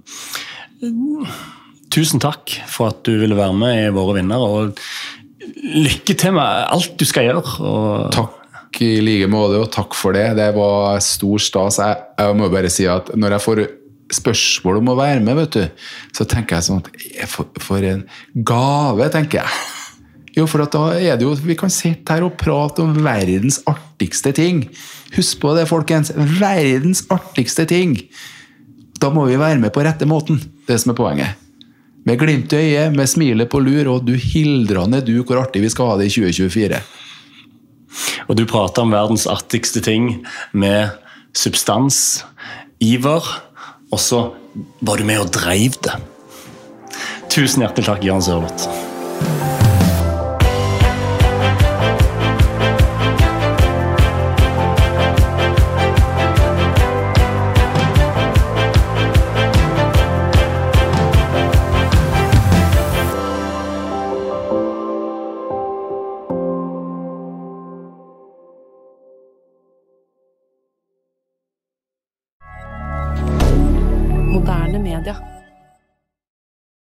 tusen takk for at du ville være med i Våre vinnere, og lykke til med alt du skal gjøre. Og takk i like måte, og takk for det. Det var stor stas. Jeg må bare si at når jeg får spørsmål om å være med, vet du, så tenker jeg sånn at for en gave, tenker jeg. Jo, for at da det jo, vi kan sitte her og prate om verdens artigste ting. Husk på det, folkens. Verdens artigste ting. Da må vi være med på rette måten. Det som poenget. Med glimt i øyet, med smilet på lur, og du hildrende du hvor artig vi skal ha det i 2024. Og du prater om verdens artigste ting med substans, iver, og så var du med og dreiv det. Tusen hjertelig takk, Jan Sørloth. Moderne media.